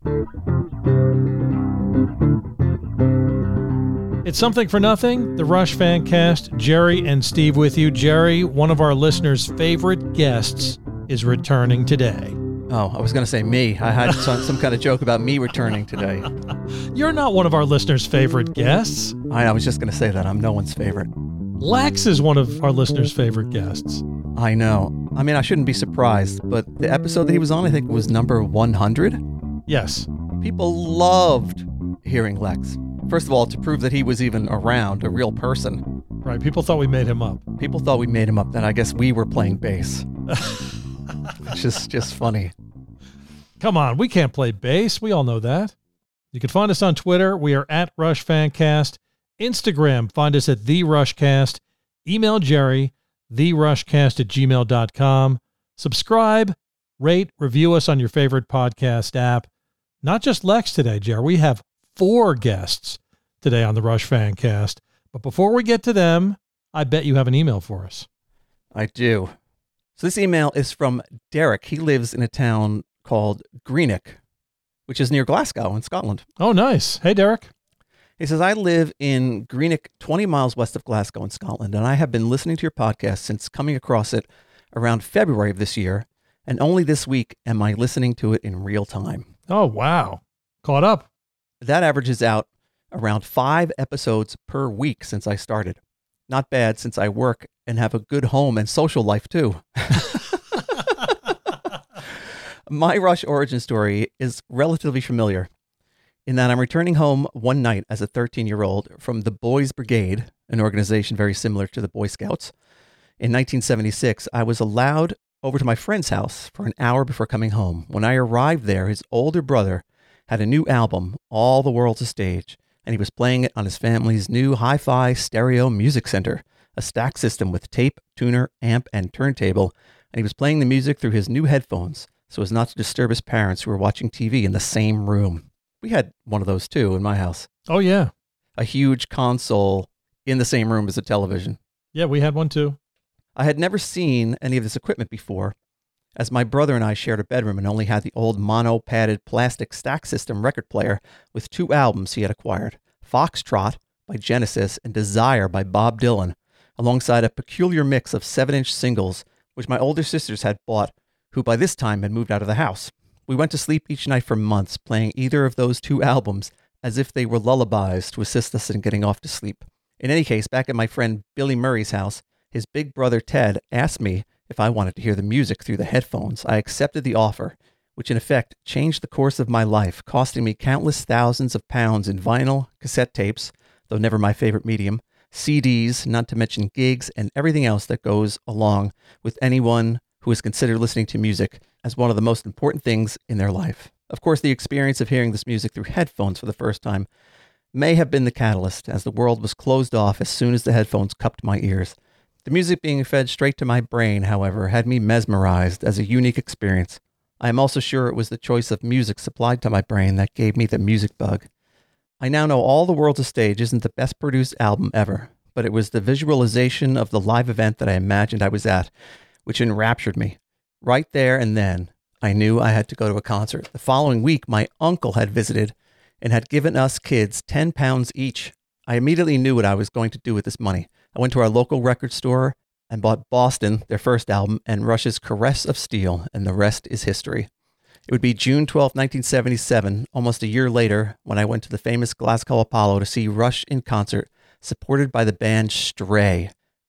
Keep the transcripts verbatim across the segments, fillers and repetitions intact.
It's Something for Nothing, the Rush Fan Cast. Jerry and Steve with you. Jerry, one of our listeners' favorite guests, is returning today. Oh, I was going to say me. I had some, some kind of joke about me returning today. You're not one of our listeners' favorite guests. I, I was just going to say that. I'm no one's favorite. Lex is one of our listeners' favorite guests. I know. I mean, I shouldn't be surprised, but the episode that he was on, I think, was number one hundred. Yes. People loved hearing Lex. First of all, to prove that he was even around, a real person. Right. People thought we made him up. People thought we made him up. Then I guess we were playing bass. It's just, just funny. Come on. We can't play bass. We all know that. You can find us on Twitter. We are at Rush Fancast. Instagram. Find us at The Rushcast. Email Jerry, therushcast at gmail dot com. Subscribe, rate, review us on your favorite podcast app. Not just Lex today, Jerry. We have four guests today on the Rush Fancast. But before we get to them, I bet you have an email for us. I do. So this email is from Derek. He lives in a town called Greenock, which is near Glasgow in Scotland. Oh, nice. Hey, Derek. He says, I live in Greenock, twenty miles west of Glasgow in Scotland, and I have been listening to your podcast since coming across it around February of this year, and only this week am I listening to it in real time. Oh, wow. Caught up. That averages out around five episodes per week since I started. Not bad, since I work and have a good home and social life too. My Rush origin story is relatively familiar in that I'm returning home one night as a thirteen-year-old from the Boys Brigade, an organization very similar to the Boy Scouts. In nineteen seventy-six, I was allowed over to my friend's house for an hour before coming home. When I arrived there, his older brother had a new album, All the World's a Stage, and he was playing it on his family's new hi-fi stereo music center, a stack system with tape, tuner, amp, and turntable, and he was playing the music through his new headphones so as not to disturb his parents who were watching T V in the same room. We had one of those too in my house. Oh, yeah. A huge console in the same room as a television. Yeah, we had one too. I had never seen any of this equipment before, as my brother and I shared a bedroom and only had the old mono-padded plastic stack system record player with two albums he had acquired, Foxtrot by Genesis and Desire by Bob Dylan, alongside a peculiar mix of seven-inch singles, which my older sisters had bought, who by this time had moved out of the house. We went to sleep each night for months, playing either of those two albums as if they were lullabies to assist us in getting off to sleep. In any case, back at my friend Billy Murray's house, his big brother Ted asked me if I wanted to hear the music through the headphones. I accepted the offer, which in effect changed the course of my life, costing me countless thousands of pounds in vinyl, cassette tapes, though never my favorite medium, C Ds, not to mention gigs, and everything else that goes along with anyone who is considered listening to music as one of the most important things in their life. Of course, the experience of hearing this music through headphones for the first time may have been the catalyst, as the world was closed off as soon as the headphones cupped my ears. The music being fed straight to my brain, however, had me mesmerized as a unique experience. I am also sure it was the choice of music supplied to my brain that gave me the music bug. I now know All the World's a Stage isn't the best produced album ever, but it was the visualization of the live event that I imagined I was at, which enraptured me. Right there and then, I knew I had to go to a concert. The following week, my uncle had visited and had given us kids ten pounds each. I immediately knew what I was going to do with this money. I went to our local record store and bought Boston, their first album, and Rush's Caress of Steel, and the rest is history. It would be June twelfth, nineteen seventy-seven, almost a year later, when I went to the famous Glasgow Apollo to see Rush in concert, supported by the band Stray.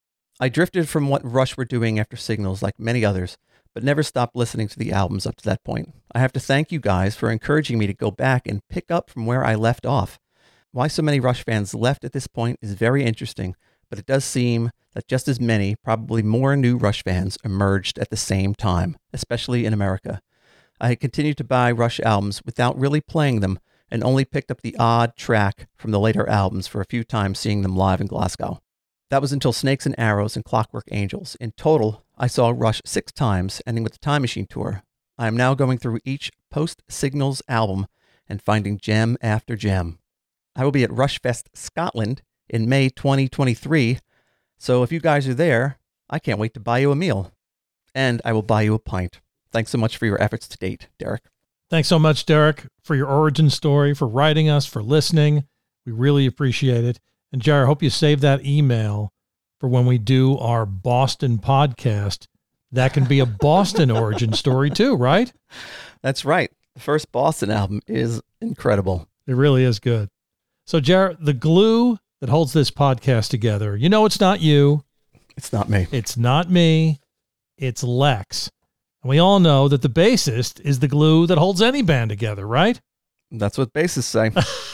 I drifted from what Rush were doing after Signals, like many others, but never stopped listening to the albums up to that point. I have to thank you guys for encouraging me to go back and pick up from where I left off. Why so many Rush fans left at this point is very interesting, but it does seem that just as many, probably more new Rush fans emerged at the same time, especially in America. I had continued to buy Rush albums without really playing them and only picked up the odd track from the later albums for a few times seeing them live in Glasgow. That was until Snakes and Arrows and Clockwork Angels. In total, I saw Rush six times, ending with the Time Machine Tour. I am now going through each post-Signals album and finding gem after gem. I will be at Rushfest Scotland in May twenty twenty-three, so if you guys are there, I can't wait to buy you a meal. And I will buy you a pint. Thanks so much for your efforts to date, Derek. Thanks so much, Derek, for your origin story, for writing us, for listening. We really appreciate it. And Jerry, I hope you save that email for when we do our Boston podcast. That can be a Boston origin story too, right? That's right. The first Boston album is incredible. It really is good. So, Jared, the glue that holds this podcast together, you know it's not you. It's not me. It's not me. It's Lex. And we all know that the bassist is the glue that holds any band together, right? That's what bassists say.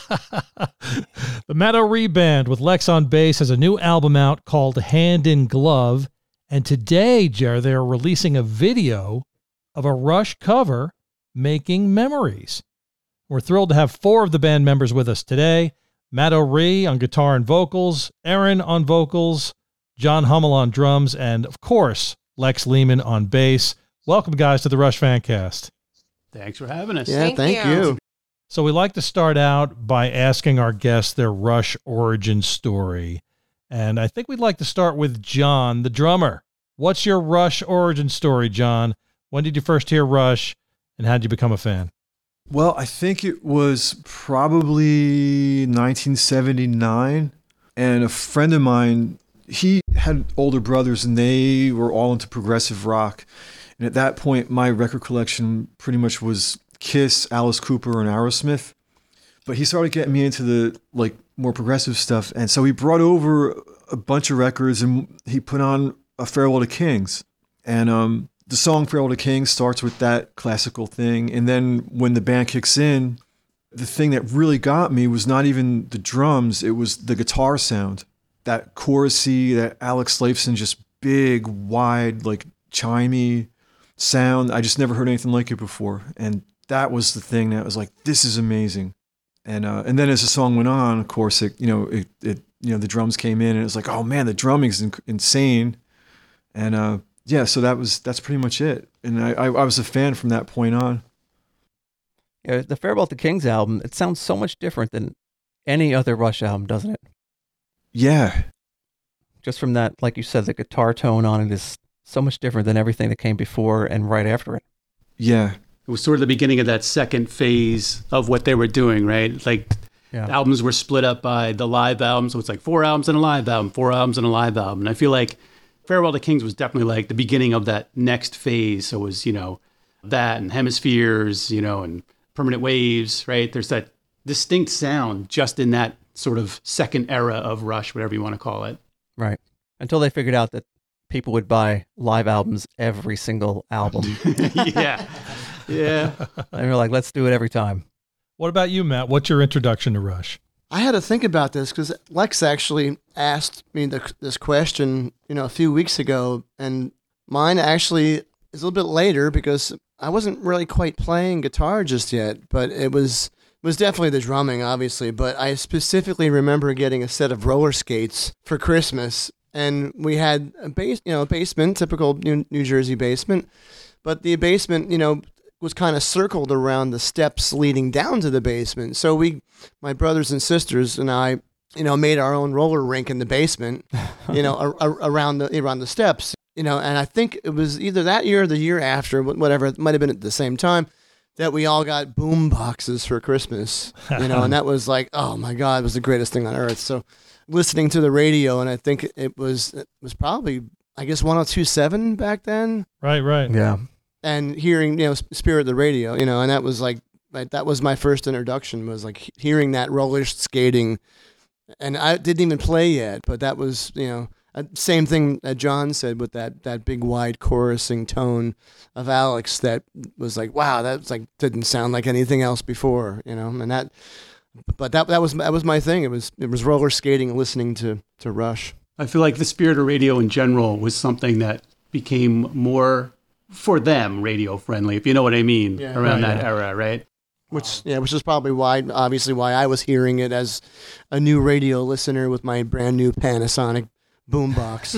The Matt O'Ree Band with Lex on bass has a new album out called Hand in Glove. And today, Jared, they're releasing a video of a Rush cover, Making Memories. We're thrilled to have four of the band members with us today. Matt O'Ree on guitar and vocals, Aaron on vocals, John Hummel on drums, and of course, Lex Lehman on bass. Welcome, guys, to the Rush Fancast. Thanks for having us. Yeah, Thank thank, you. you. So we like to start out by asking our guests their Rush origin story. And I think we'd like to start with John, the drummer. What's your Rush origin story, John? When did you first hear Rush, and how did you become a fan? Well, I think it was probably nineteen seventy-nine, and a friend of mine, he had older brothers, and they were all into progressive rock. And at that point, my record collection pretty much was Kiss, Alice Cooper, and Aerosmith. But he started getting me into the like more progressive stuff, and so he brought over a bunch of records, and he put on a Farewell to Kings, and um. The song Farewell to Kings starts with that classical thing. And then when the band kicks in, the thing that really got me was not even the drums, it was the guitar sound. That chorusy, that Alex Lifeson, just big, wide, like chimey sound. I just never heard anything like it before. And that was the thing that was like, this is amazing. And uh, and then as the song went on, of course, it, you know, it, it you know, the drums came in, and it was like, oh man, the drumming's in- insane. And uh yeah, so that was that's pretty much it, and I, I I was a fan from that point on. Yeah, the Farewell to Kings album, it sounds so much different than any other Rush album, doesn't it? Yeah, Just from that, like you said, the guitar tone on it is so much different than everything that came before and right after it. yeah, It was sort of the beginning of that second phase of what they were doing, right? Like Yeah. the albums were split up by the live album, so it's like four albums and a live album, four albums and a live album. And I feel like Farewell to Kings was definitely like the beginning of that next phase. So it was, you know, that and Hemispheres, you know, and Permanent Waves, right? There's that distinct sound just in that sort of second era of Rush, whatever you want to call it. Right. Until they figured out that people would buy live albums every single album. yeah. Yeah. And they're like, let's do it every time. What about you, Matt? What's your introduction to Rush? I had to think about this because Lex actually asked me the, this question, you know, a few weeks ago, and mine actually is a little bit later because I wasn't really quite playing guitar just yet, but it was it was definitely the drumming, obviously. But I specifically remember getting a set of roller skates for Christmas, and we had a base, you know, a basement, typical New, New Jersey basement, but the basement, you know, was kind of circled around the steps leading down to the basement. So we, my brothers and sisters and I, you know, made our own roller rink in the basement, you know, a, a, around the around the steps, you know. And I think it was either that year or the year after, whatever, it might have been at the same time, that we all got boom boxes for Christmas, you know. And that was like, oh my God, it was the greatest thing on earth. So listening to the radio, and I think it was it was probably, I guess, one oh two point seven back then. Right, right. Yeah. And hearing, you know, Spirit of the Radio, you know, and that was like, like that was my first introduction, was like hearing that roller skating, and I didn't even play yet, but that was, you know, uh, same thing that John said with that that big wide chorusing tone of Alex that was like, wow, that's like didn't sound like anything else before, you know, and that, but that that was that was my thing. It was it was roller skating and listening to to Rush. I feel like the Spirit of Radio in general was something that became more, for them, radio friendly, if you know what I mean, Yeah. around Right, that yeah. era, right? Which yeah, which is probably why, obviously, why I was hearing it as a new radio listener with my brand new Panasonic boombox.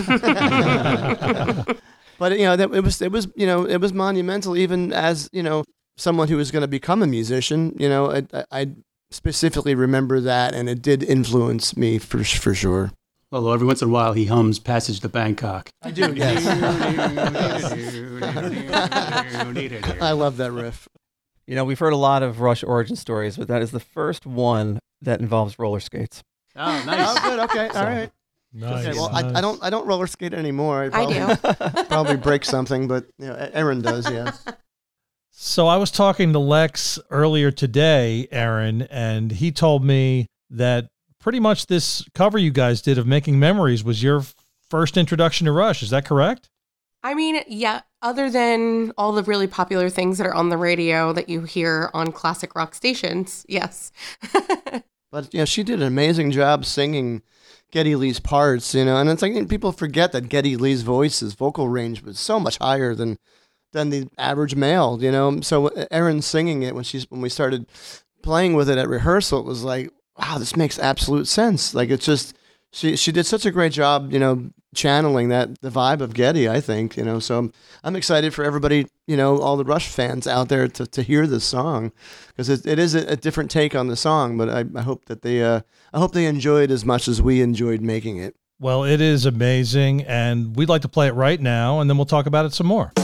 But you know, that it was it was you know it was monumental, even as you know someone who was going to become a musician. You know, I, I I specifically remember that, and it did influence me for for sure. Although every once in a while he hums Passage to Bangkok. I do, yes. I love that riff. You know, we've heard a lot of Rush origin stories, but that is the first one that involves roller skates. Oh, nice. Oh, good. Okay. All right. Nice. Okay. Well, nice. I, I don't. I don't roller skate anymore. I probably, do. Probably break something, but you know, Aaron does. Yes. So I was talking to Lex earlier today, Aaron, and he told me that pretty much this cover you guys did of Making Memories was your first introduction to Rush. Is that correct? I mean, yeah, other than all the really popular things that are on the radio that you hear on classic rock stations, yes. But you know, she did an amazing job singing Geddy Lee's parts. You know, and it's like people forget that Geddy Lee's voice, his vocal range was so much higher than than the average male. You know, so Erin singing it when she's when we started playing with it at rehearsal, it was like, wow, this makes absolute sense. Like it's just she she did such a great job. You know, channeling that the vibe of Geddy, I think, you know, so I'm, I'm excited for everybody, you know, all the Rush fans out there to, to hear this song, because it, it is a, a different take on the song, but I, I hope that they uh, I hope they enjoyed as much as we enjoyed making it. Well, it is amazing, and we'd like to play it right now, and then we'll talk about it some more.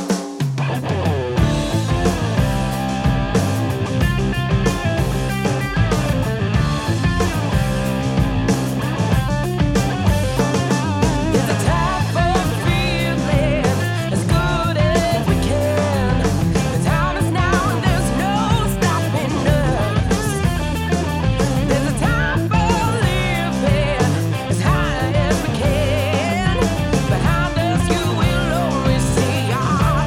Behind us, you will always see our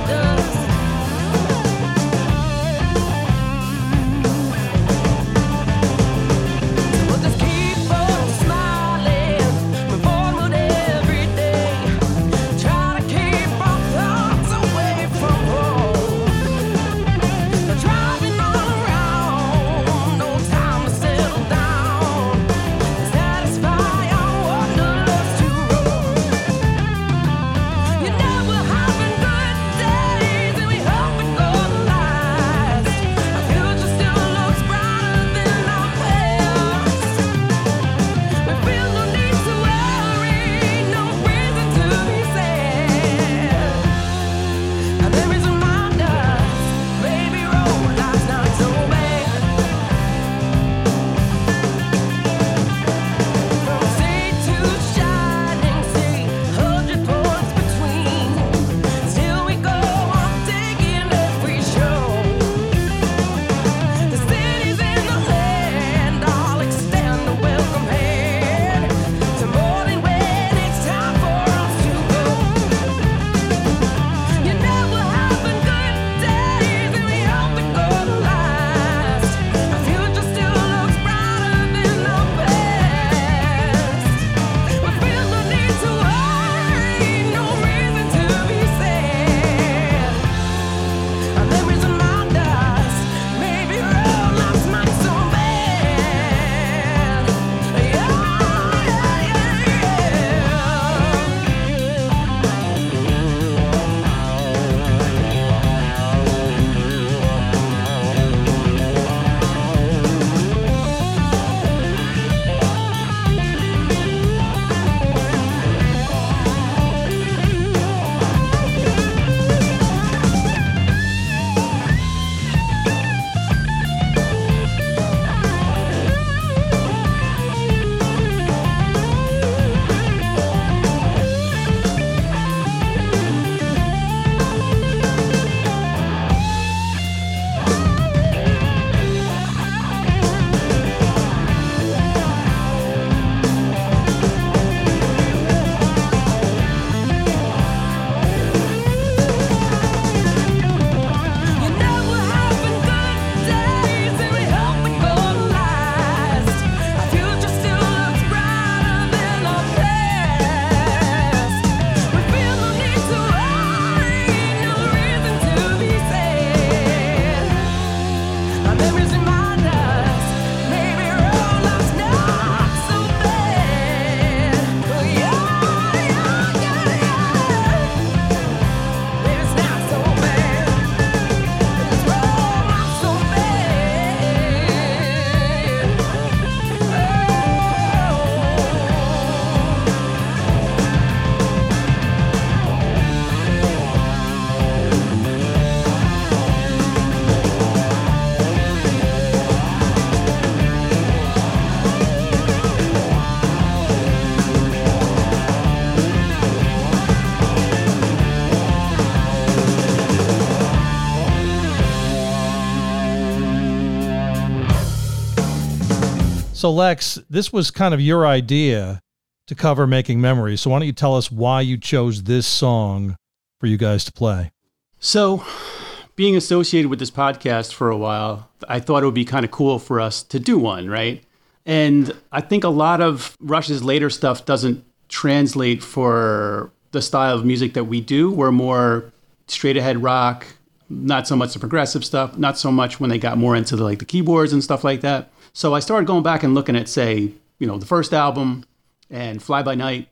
So Lex, this was kind of your idea to cover Making Memories. So why don't you tell us why you chose this song for you guys to play? So being associated with this podcast for a while, I thought it would be kind of cool for us to do one, right? And I think a lot of Rush's later stuff doesn't translate for the style of music that we do. We're more straight ahead rock, not so much the progressive stuff, not so much when they got more into the like the keyboards and stuff like that. So I started going back and looking at, say, you know, the first album and Fly By Night.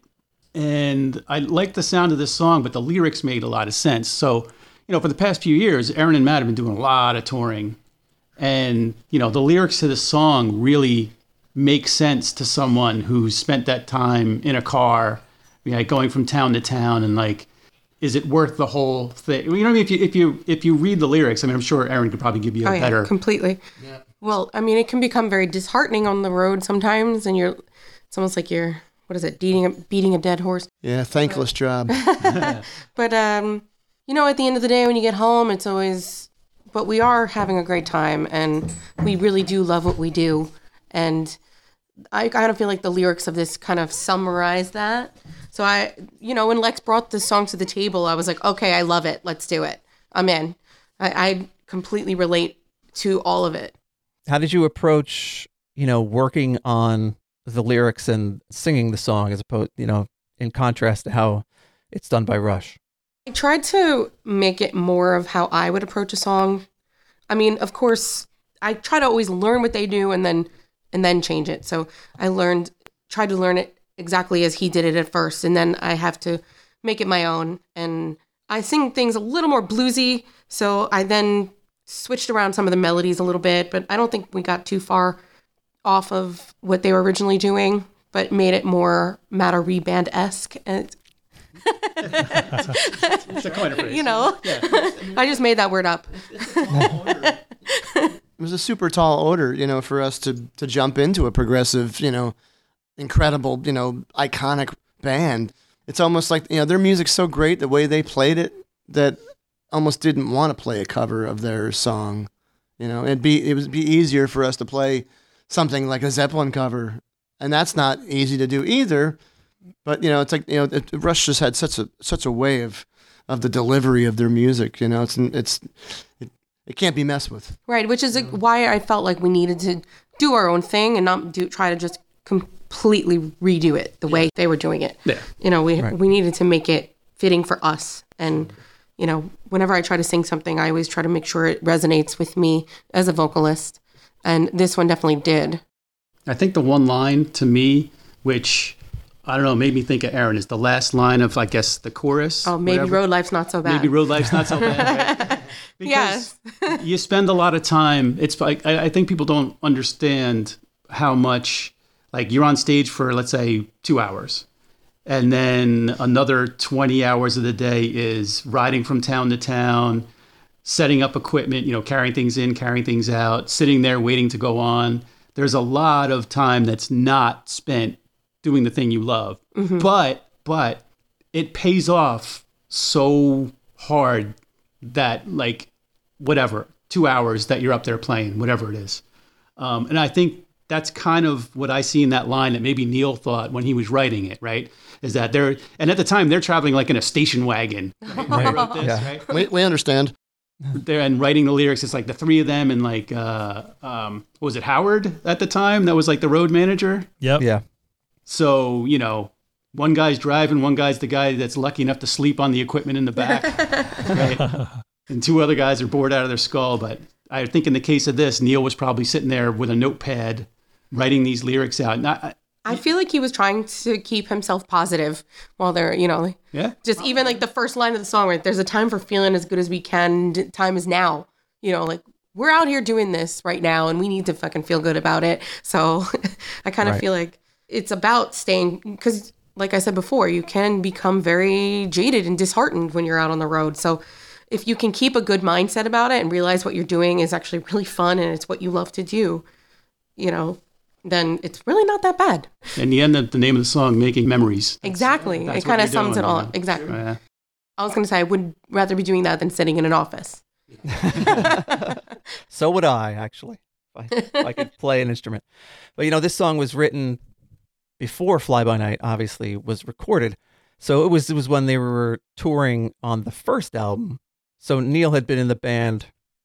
And I liked the sound of this song, but the lyrics made a lot of sense. So, you know, for the past few years, Aaron and Matt have been doing a lot of touring. And, you know, the lyrics to this song really make sense to someone who's spent that time in a car, you know, going from town to town, and like, is it worth the whole thing? You know what I mean? If you if you if you read the lyrics, I mean, I'm sure Aaron could probably give you a oh, yeah, better. Completely. Yeah. Well, I mean, it can become very disheartening on the road sometimes, and you're, it's almost like you're, what is it, beating a, beating a dead horse? Yeah, thankless job. But, um, you know, at the end of the day, when you get home, it's always, but we are having a great time, and we really do love what we do. And I kind of feel like the lyrics of this kind of summarize that. So I, you know, when Lex brought this song to the table, I was like, okay, I love it. Let's do it. I'm in. I, I completely relate to all of it. How did you approach, you know, working on the lyrics and singing the song as opposed, you know, in contrast to how it's done by Rush? I tried to make it more of how I would approach a song. I mean, of course, I try to always learn what they do and then and then change it. So I learned, tried to learn it exactly as he did it at first, and then I have to make it my own. And I sing things a little more bluesy, so I then switched around some of the melodies a little bit, but I don't think we got too far off of what they were originally doing, but made it more Matter Reband-esque. And It's a coin of phrase. You know, Yeah. I just made that word up. It was a super tall order, you know, for us to to jump into a progressive, you know, incredible, you know, iconic band. It's almost like, you know, their music's so great, the way they played it, that almost didn't want to play a cover of their song. You know, it'd be it would be easier for us to play something like a Zeppelin cover, and that's not easy to do either. But you know, it's like, you know, it, Rush just had such a such a way of of the delivery of their music. You know, it's it's it, it can't be messed with. Right, which is why I felt like we needed to do our own thing and not do try to just completely redo it the way they were doing it. Yeah. You know, we Right. we needed to make it fitting for us. And, you know, whenever I try to sing something, I always try to make sure it resonates with me as a vocalist. And this one definitely did. I think the one line to me, which I don't know, made me think of Aaron, is the last line of, I guess, the chorus. Oh, maybe whatever. Road Life's not so bad. Maybe Road Life's not so bad. Right? Yes. You spend a lot of time. It's like, I, I think people don't understand how much, like, you're on stage for, let's say, two hours. And then another twenty hours of the day is riding from town to town, setting up equipment, you know, carrying things in, carrying things out, sitting there waiting to go on. There's a lot of time that's not spent doing the thing you love. Mm-hmm. But, but it pays off so hard that, like, whatever, two hours that you're up there playing, whatever it is. Um, and I think that's kind of what I see in that line that maybe Neil thought when he was writing it, right? Is that they're, and at the time they're traveling like in a station wagon. Right? When they wrote this, Yeah. right? We we understand. They're and writing the lyrics. It's like the three of them and like, uh, um, what was it, Howard at the time? That was like the road manager. Yep. Yeah. So, you know, one guy's driving, one guy's the guy that's lucky enough to sleep on the equipment in the back, right? And two other guys are bored out of their skull. But I think in the case of this, Neil was probably sitting there with a notepad writing these lyrics out. And I, I feel like he was trying to keep himself positive while they're, you know, like, yeah, just even like the first line of the song, right? There's a time for feeling as good as we can. D- Time is now. You know, like, we're out here doing this right now and we need to fucking feel good about it. So I kind of Right. feel like it's about staying, because like I said before, you can become very jaded and disheartened when you're out on the road. So if you can keep a good mindset about it and realize what you're doing is actually really fun and it's what you love to do, you know, then it's really not that bad. and the end of the name of the song, Making Memories. Exactly. That's It what kind of you're sums doing, it all you up. know? Exactly. Yeah. I was going to say I would rather be doing that than sitting in an office. So would I, actually. if I, if I could play an instrument. But, you know, this song was written before Fly By Night, obviously, was recorded. So it was it was when they were touring on the first album. So Neil had been in the band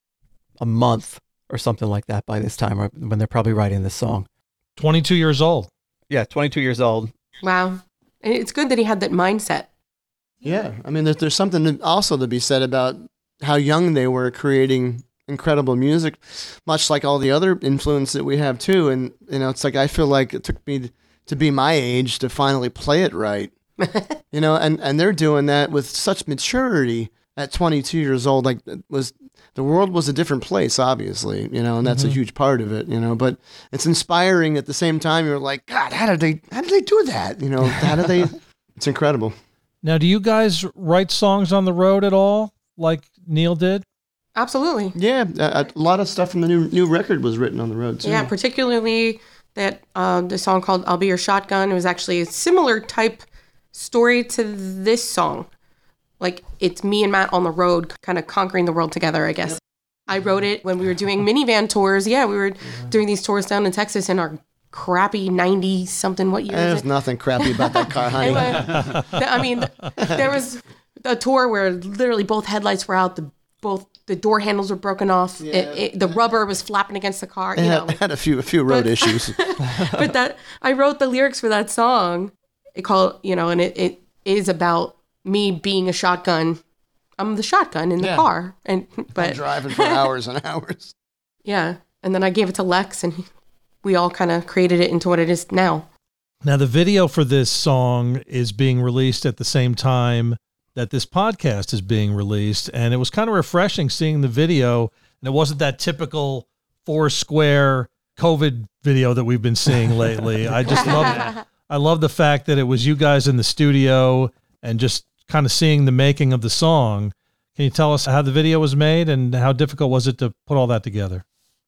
a month or something like that by this time, when they're probably writing this song. twenty-two years old. Yeah, twenty-two years old. Wow. And it's good that he had that mindset. Yeah, I mean, there's, there's something to, also to be said about how young they were creating incredible music, much like all the other influence that we have too. And, you know, it's like, I feel like it took me to be my age to finally play it right. You know, and, and they're doing that with such maturity at twenty-two years old. Like, it was the world was a different place, obviously, you know, and that's mm-hmm. a huge part of it, you know, but it's inspiring at the same time. You're like, God, how did they, how did they do that? You know, how did they, it's incredible. Now, do you guys write songs on the road at all, like Neil did? Absolutely. Yeah, a, a lot of stuff from the new new record was written on the road, too. Yeah, particularly that uh, the song called I'll Be Your Shotgun. It was actually a similar type story to this song. Like, it's me and Matt on the road, kind of conquering the world together, I guess. Yep. I wrote it when we were doing minivan tours. Yeah, we were yeah. doing these tours down in Texas in our crappy ninety-something, what year There's is it? nothing crappy about that car, honey. Anyway, I mean, there was a tour where literally both headlights were out, the both the door handles were broken off, yeah. it, it, the rubber was flapping against the car. You it know, had, had a few a few road but, issues. But that I wrote the lyrics for that song. It called, you know, and it, it is about me being a shotgun. I'm the shotgun in the yeah. car, and but I'm driving for hours and hours. Yeah, and then I gave it to Lex, and he, we all kind of created it into what it is now. Now, the video for this song is being released at the same time that this podcast is being released, and it was kind of refreshing seeing the video, and it wasn't that typical four square COVID video that we've been seeing lately. I just love I love the fact that it was you guys in the studio and just kind of seeing the making of the song. Can you tell us how the video was made and how difficult was it to put all that together?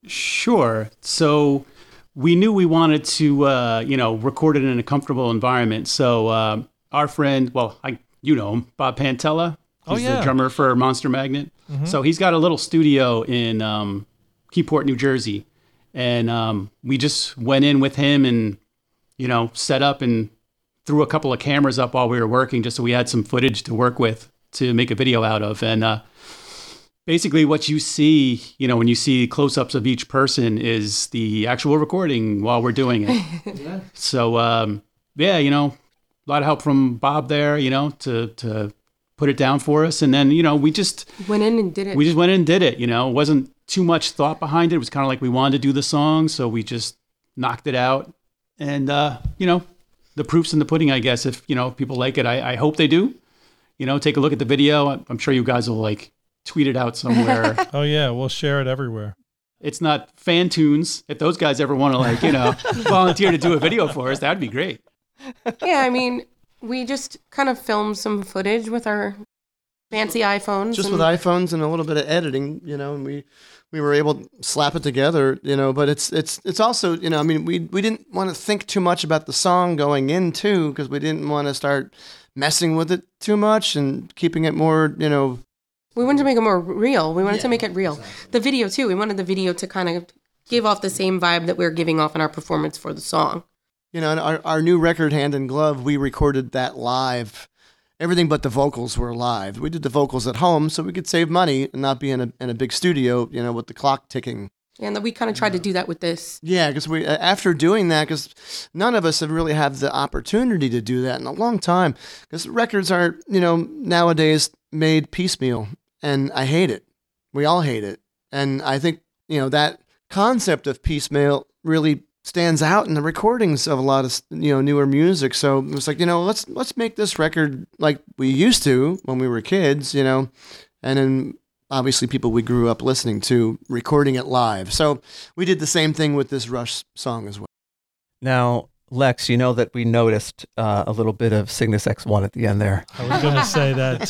Sure. So we knew we wanted to, uh, you know, record it in a comfortable environment. So uh, our friend, well, I, you know him, Bob Pantella. He's oh, yeah. the drummer for Monster Magnet. Mm-hmm. So he's got a little studio in um, Keyport, New Jersey. And um, we just went in with him and, you know, set up and threw a couple of cameras up while we were working just so we had some footage to work with to make a video out of. And uh, basically what you see, you know, when you see close-ups of each person is the actual recording while we're doing it. yeah. So, um, yeah, you know, a lot of help from Bob there, you know, to, to put it down for us. And then, you know, we just went in and did it. We just went in and did it, you know. It wasn't too much thought behind it. It was kind of like we wanted to do the song, so we just knocked it out. And, uh, you know, the proof's in the pudding, I guess. If, you know, people like it, I, I hope they do. You know, take a look at the video. I'm sure you guys will, like, tweet it out somewhere. Oh, yeah. We'll share it everywhere. It's not fan tunes. If those guys ever want to, like, you know, volunteer to do a video for us, that'd be great. Yeah, I mean, we just kind of filmed some footage with our fancy iPhones. Just and... with iPhones and a little bit of editing, you know, and we... we were able to slap it together, you know, but it's it's it's also, you know, I mean, we we didn't want to think too much about the song going in too, because we didn't want to start messing with it too much and keeping it more, you know. We wanted to make it more real. We wanted yeah, to make it real. Exactly. The video too. We wanted the video to kind of give off the same vibe that we were giving off in our performance for the song. You know, and our our new record, Hand in Glove, we recorded that live. Everything but the vocals were live. We did the vocals at home so we could save money and not be in a in a big studio, you know, with the clock ticking. And then we kind of tried to do that with this. Yeah, because we after doing that, because none of us have really had the opportunity to do that in a long time. Because records are, you know, nowadays made piecemeal, and I hate it. We all hate it, and I think, you know, that concept of piecemeal really stands out in the recordings of a lot of, you know, newer music. So it was like, you know, let's let's make this record like we used to when we were kids, you know, and then obviously people we grew up listening to, recording it live. So we did the same thing with this Rush song as well. Now, Lex, you know that we noticed uh, a little bit of Cygnus X one at the end there. I was going to say that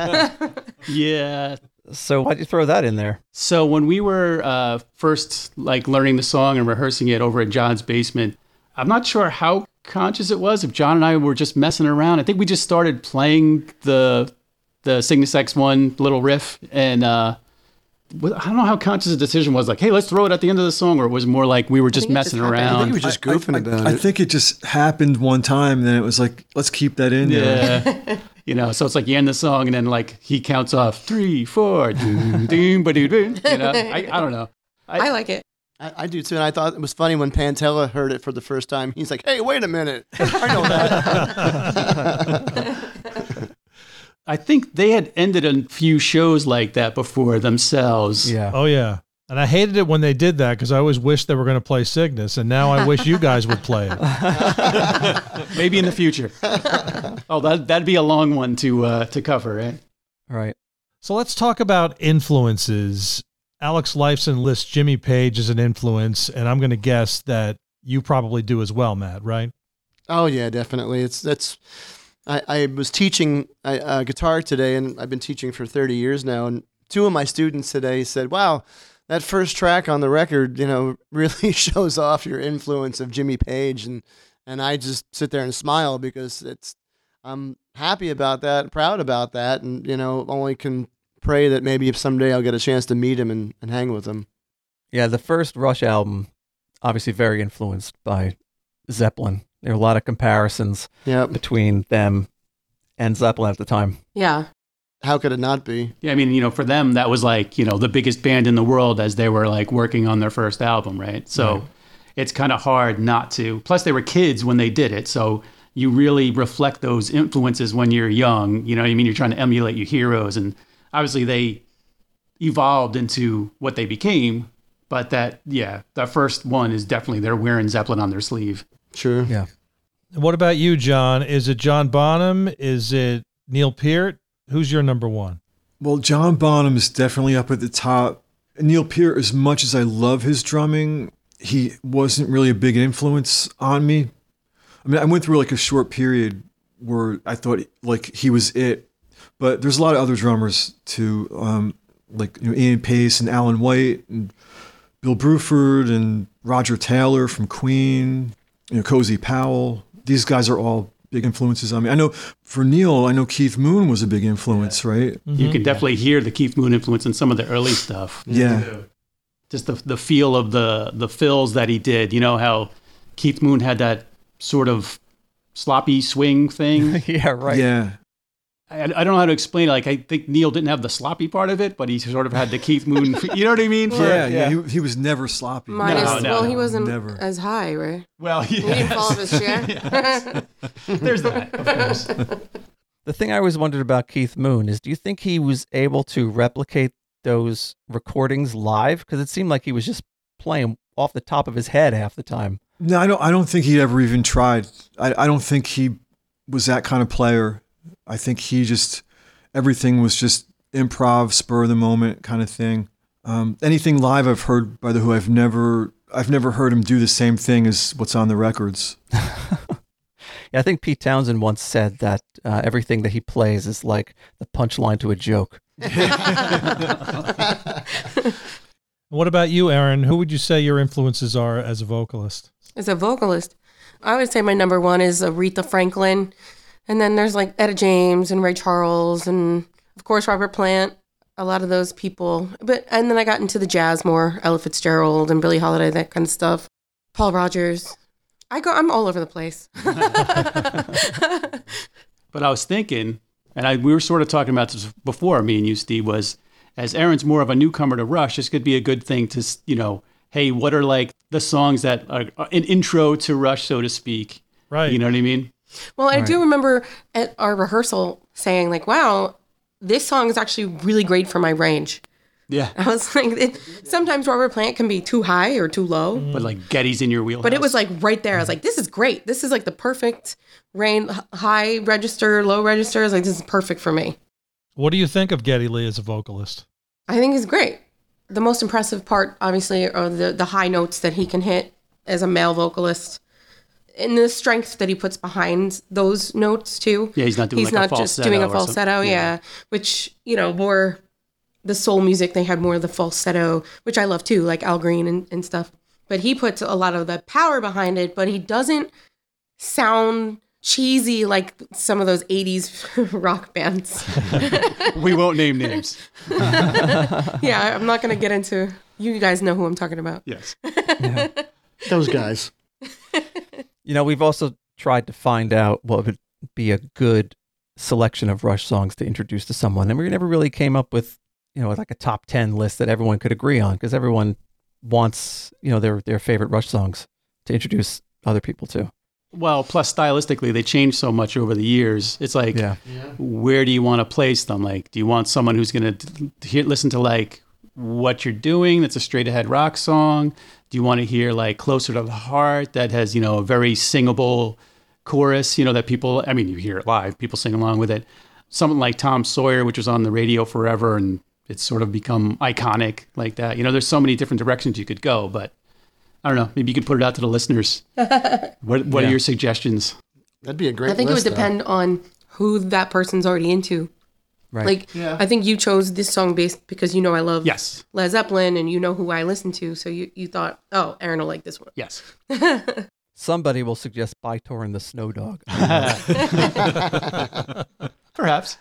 too. Yeah. So why'd you throw that in there? So when we were uh, first like learning the song and rehearsing it over at John's basement, I'm not sure how conscious it was if John and I were just messing around. I think we just started playing the the Cygnus X one little riff, and uh, I don't know how conscious the decision was. Like, hey, let's throw it at the end of the song, or it was more like we were just think it messing just happened. around. I think he was just goofing I, about I, it. I think it just happened one time, and then it was like, let's keep that in there. Yeah. You know, so it's like you end the song and then like he counts off three, four, doom, doom, ba-doo, doom. You know, I, I don't know. I, I like it. I, I do too, and I thought it was funny when Pantella heard it for the first time. He's like, "Hey, wait a minute! I know that." I think they had ended a few shows like that before themselves. Yeah. Oh, yeah. And I hated it when they did that because I always wished they were going to play Cygnus, and now I wish you guys would play it. Maybe in the future. Oh, that, that'd be a long one to uh, to cover, right? Right. So let's talk about influences. Alex Lifeson lists Jimmy Page as an influence, and I'm going to guess that you probably do as well, Matt, right? Oh yeah, definitely. It's that's. I, I was teaching uh, guitar today, and I've been teaching for thirty years now. And two of my students today said, "Wow, that first track on the record, you know, really shows off your influence of Jimmy Page." And and I just sit there and smile because it's. I'm happy about that, proud about that, and you know, only can pray that maybe if someday I'll get a chance to meet him and, and hang with him. Yeah, the first Rush album, obviously very influenced by Zeppelin. There are a lot of comparisons Yep. between them and Zeppelin at the time. Yeah. How could it not be? Yeah, I mean, you know, for them, that was like, you know, the biggest band in the world as they were like working on their first album, right? So Right. it's kind of hard not to. Plus, they were kids when they did it. So you really reflect those influences when you're young. You know what I mean? You're trying to emulate your heroes. And obviously, they evolved into what they became. But that, yeah, that first one is definitely they're wearing Zeppelin on their sleeve. Sure. Yeah. What about you, John? Is it John Bonham? Is it Neil Peart? Who's your number one? Well, John Bonham is definitely up at the top. Neil Peart, as much as I love his drumming, he wasn't really a big influence on me. I mean, I went through like a short period where I thought like he was it, but there's a lot of other drummers too, um, like you know, Ian Pace and Alan White and Bill Bruford and Roger Taylor from Queen, you know, Cozy Powell. These guys are all big influences on me. I know for Neil, I know Keith Moon was a big influence, yeah. right? Mm-hmm. You can definitely hear the Keith Moon influence in some of the early stuff. Yeah. Just the the feel of the the fills that he did. You know how Keith Moon had that sort of sloppy swing thing. Yeah, right. Yeah. I, I don't know how to explain it. Like, I think Neil didn't have the sloppy part of it, but he sort of had the Keith Moon. You know what I mean? For- Yeah, yeah. He, he was never sloppy. Minus, No, no, well, no, he wasn't never. as high, right? Well, He didn't yeah. fall off his chair. There's that, of course. The thing I always wondered about Keith Moon is, do you think he was able to replicate those recordings live? Because it seemed like he was just playing off the top of his head half the time. No, I don't. I don't think he ever even tried. I, I don't think he was that kind of player. I think he just everything was just improv, spur of the moment kind of thing. Um, anything live I've heard by the Who, I've never I've never heard him do the same thing as what's on the records. Yeah, I think Pete Townsend once said that uh, everything that he plays is like the punchline to a joke. What about you, Aaron? Who would you say your influences are as a vocalist? As a vocalist, I would say my number one is Aretha Franklin. And then there's like Etta James and Ray Charles and, of course, Robert Plant, a lot of those people. But and then I got into the jazz more, Ella Fitzgerald and Billie Holiday, that kind of stuff. Paul Rogers. I go, I'm all over the place. But I was thinking, and I we were sort of talking about this before, me and you, Steve, was as Aaron's more of a newcomer to Rush, this could be a good thing to, you know, hey, what are like the songs that are an intro to Rush, so to speak? Right. You know what I mean? Well, I Right. do remember at our rehearsal saying like, wow, this song is actually really great for my range. Yeah. I was like, it, sometimes Robert Plant can be too high or too low. But like Getty's in your wheelhouse. But it was like right there. I was like, this is great. This is like the perfect range, high register, low register. I was like, this is perfect for me. What do you think of Geddy Lee as a vocalist? I think he's great. The most impressive part, obviously, are the, the high notes that he can hit as a male vocalist. And the strength that he puts behind those notes, too. Yeah, he's not doing He's like a not just falsetto doing a or something. falsetto, yeah. Yeah. Which, you know, more the soul music, they had more of the falsetto, which I love too, like Al Green and, and stuff. But he puts a lot of the power behind it, but he doesn't sound cheesy like some of those eighties rock bands. We won't name names. Yeah, I'm not going to get into, you guys know who I'm talking about. Yes. Yeah. Those guys. You know, we've also tried to find out what would be a good selection of Rush songs to introduce to someone, and we never really came up with, you know, like a top ten list that everyone could agree on, because everyone wants, you know, their their favorite Rush songs to introduce other people to. Well, plus stylistically, they changed so much over the years. It's like, Yeah. where do you want to place them? Like, do you want someone who's going to listen to like What You're Doing? That's a straight ahead rock song. Do you want to hear like Closer to the Heart that has, you know, a very singable chorus, you know, that people, I mean, you hear it live, people sing along with it. Something like Tom Sawyer, which was on the radio forever and it's sort of become iconic like that. You know, there's so many different directions you could go, but I don't know. Maybe you could put it out to the listeners. What What Yeah. are your suggestions? That'd be a great I think list, it would though. depend on who that person's already into. Right. Like, Yeah. I think you chose this song based because you know I love Yes. Led Zeppelin and you know who I listen to. So you, you thought, oh, Aaron will like this one. Yes. Somebody will suggest Bytor and the Snow Dog. Perhaps.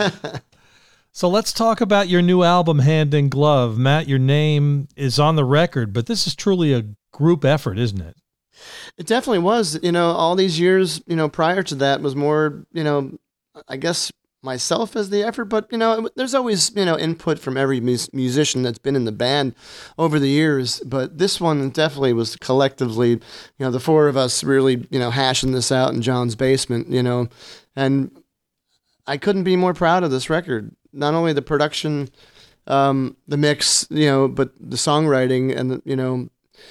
So let's talk about your new album, Hand in Glove. Matt, your name is on the record, but this is truly a group effort, isn't it? It definitely was. You know, all these years, you know, prior to that was more, you know, I guess myself as the effort, but, you know, there's always, you know, input from every mus- musician that's been in the band over the years. But this one definitely was collectively, you know, the four of us really, you know, hashing this out in John's basement, you know, and I couldn't be more proud of this record. Not only the production, um, the mix, you know, but the songwriting and, the, you know,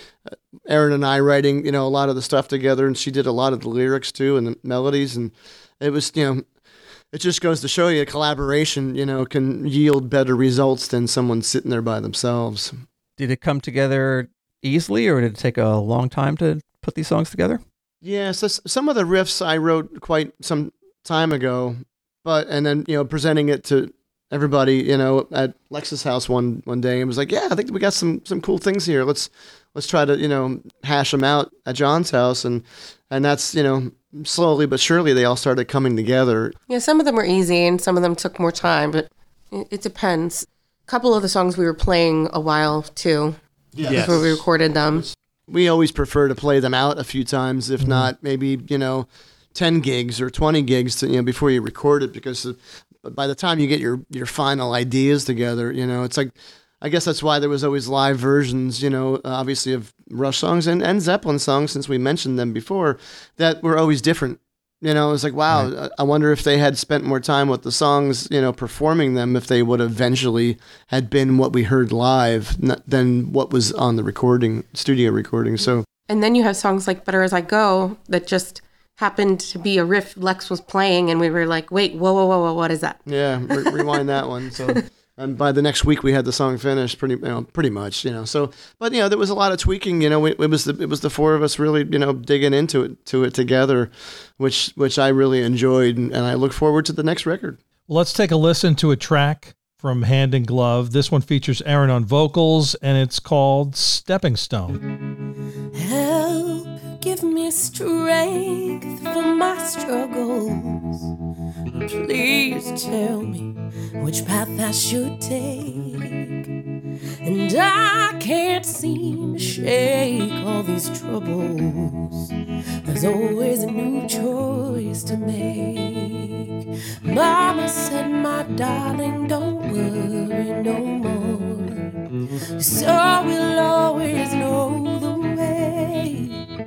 Erin and I writing, you know, a lot of the stuff together, and she did a lot of the lyrics too and the melodies, and it was, you know, it just goes to show you collaboration, you know, can yield better results than someone sitting there by themselves. Did it come together easily, or did it take a long time to put these songs together? Yeah, so s- some of the riffs I wrote quite some time ago, but and then, you know, presenting it to everybody, you know, at Lex's house one one day, and was like, yeah, I think we got some some cool things here. Let's let's try to, you know, hash them out at John's house, and and that's, you know, slowly but surely they all started coming together. Yeah, some of them were easy and some of them took more time, but it, it depends. A couple of the songs we were playing a while too Yes. before we recorded them. We always prefer to play them out a few times, if not maybe, you know, ten gigs or twenty gigs to, you know, before you record it, because by the time you get your, your final ideas together, you know, it's like, I guess that's why there was always live versions, you know, obviously of Rush songs and, and Zeppelin songs, since we mentioned them before, that were always different. You know, it was like, wow, Right. I wonder if they had spent more time with the songs, you know, performing them, if they would eventually had been what we heard live n- than what was on the recording, studio recording. So, And then you have songs like Better As I Go that just happened to be a riff Lex was playing and we were like, wait, whoa, whoa, whoa, whoa, what is that? yeah, re- rewind that one. So, and by the next week we had the song finished, pretty, you know, pretty much, you know. So, but you know, there was a lot of tweaking. You know, it, it was the it was the four of us really, you know, digging into it to it together, which which I really enjoyed, and, and I look forward to the next record. Well, let's take a listen to a track from Hand in Glove. This one features Aaron on vocals, and it's called Stepping Stone. Help, give me strength for my struggles. Please tell me which path I should take. And I can't seem to shake all these troubles. There's always a new choice to make. Mama said, my darling, don't worry no more. So we'll always know the way.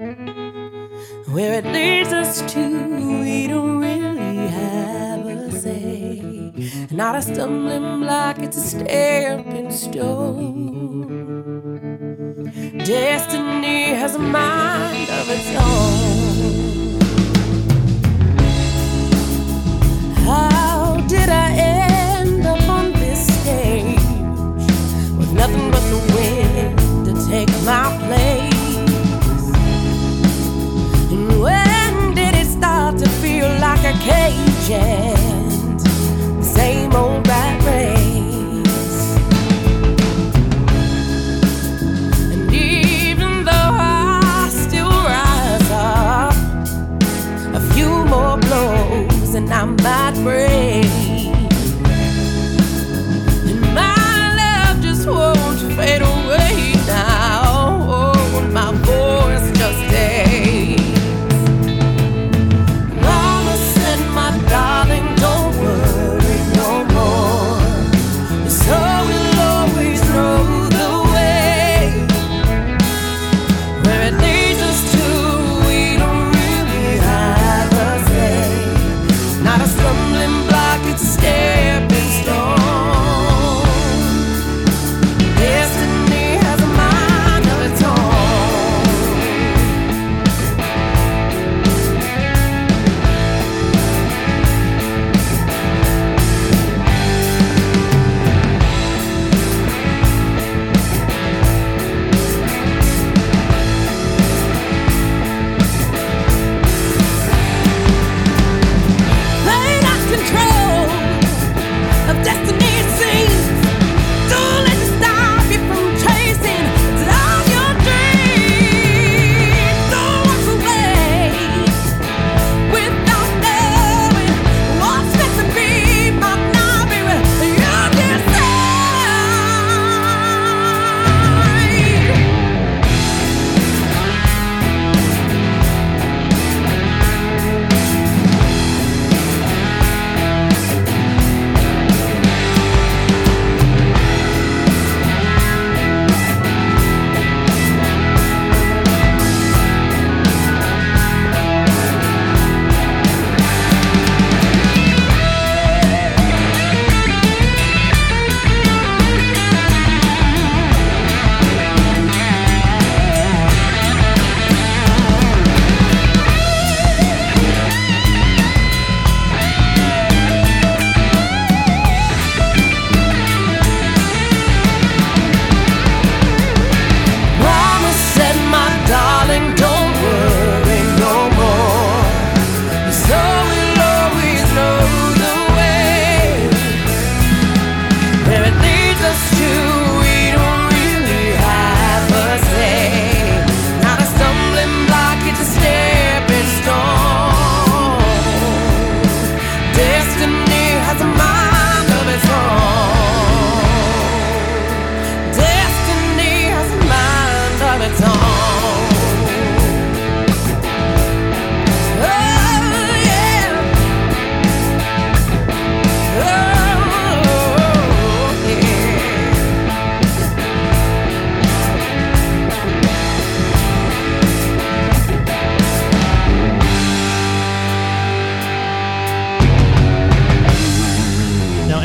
Where it leads us to, we don't really have a say. Not a stumbling block, it's a stepping stone. Destiny has a mind of its own. How did I end up on this stage with nothing but the wind to take my place? And when did it start to feel like a cage and the same old rat race? And even though I still rise up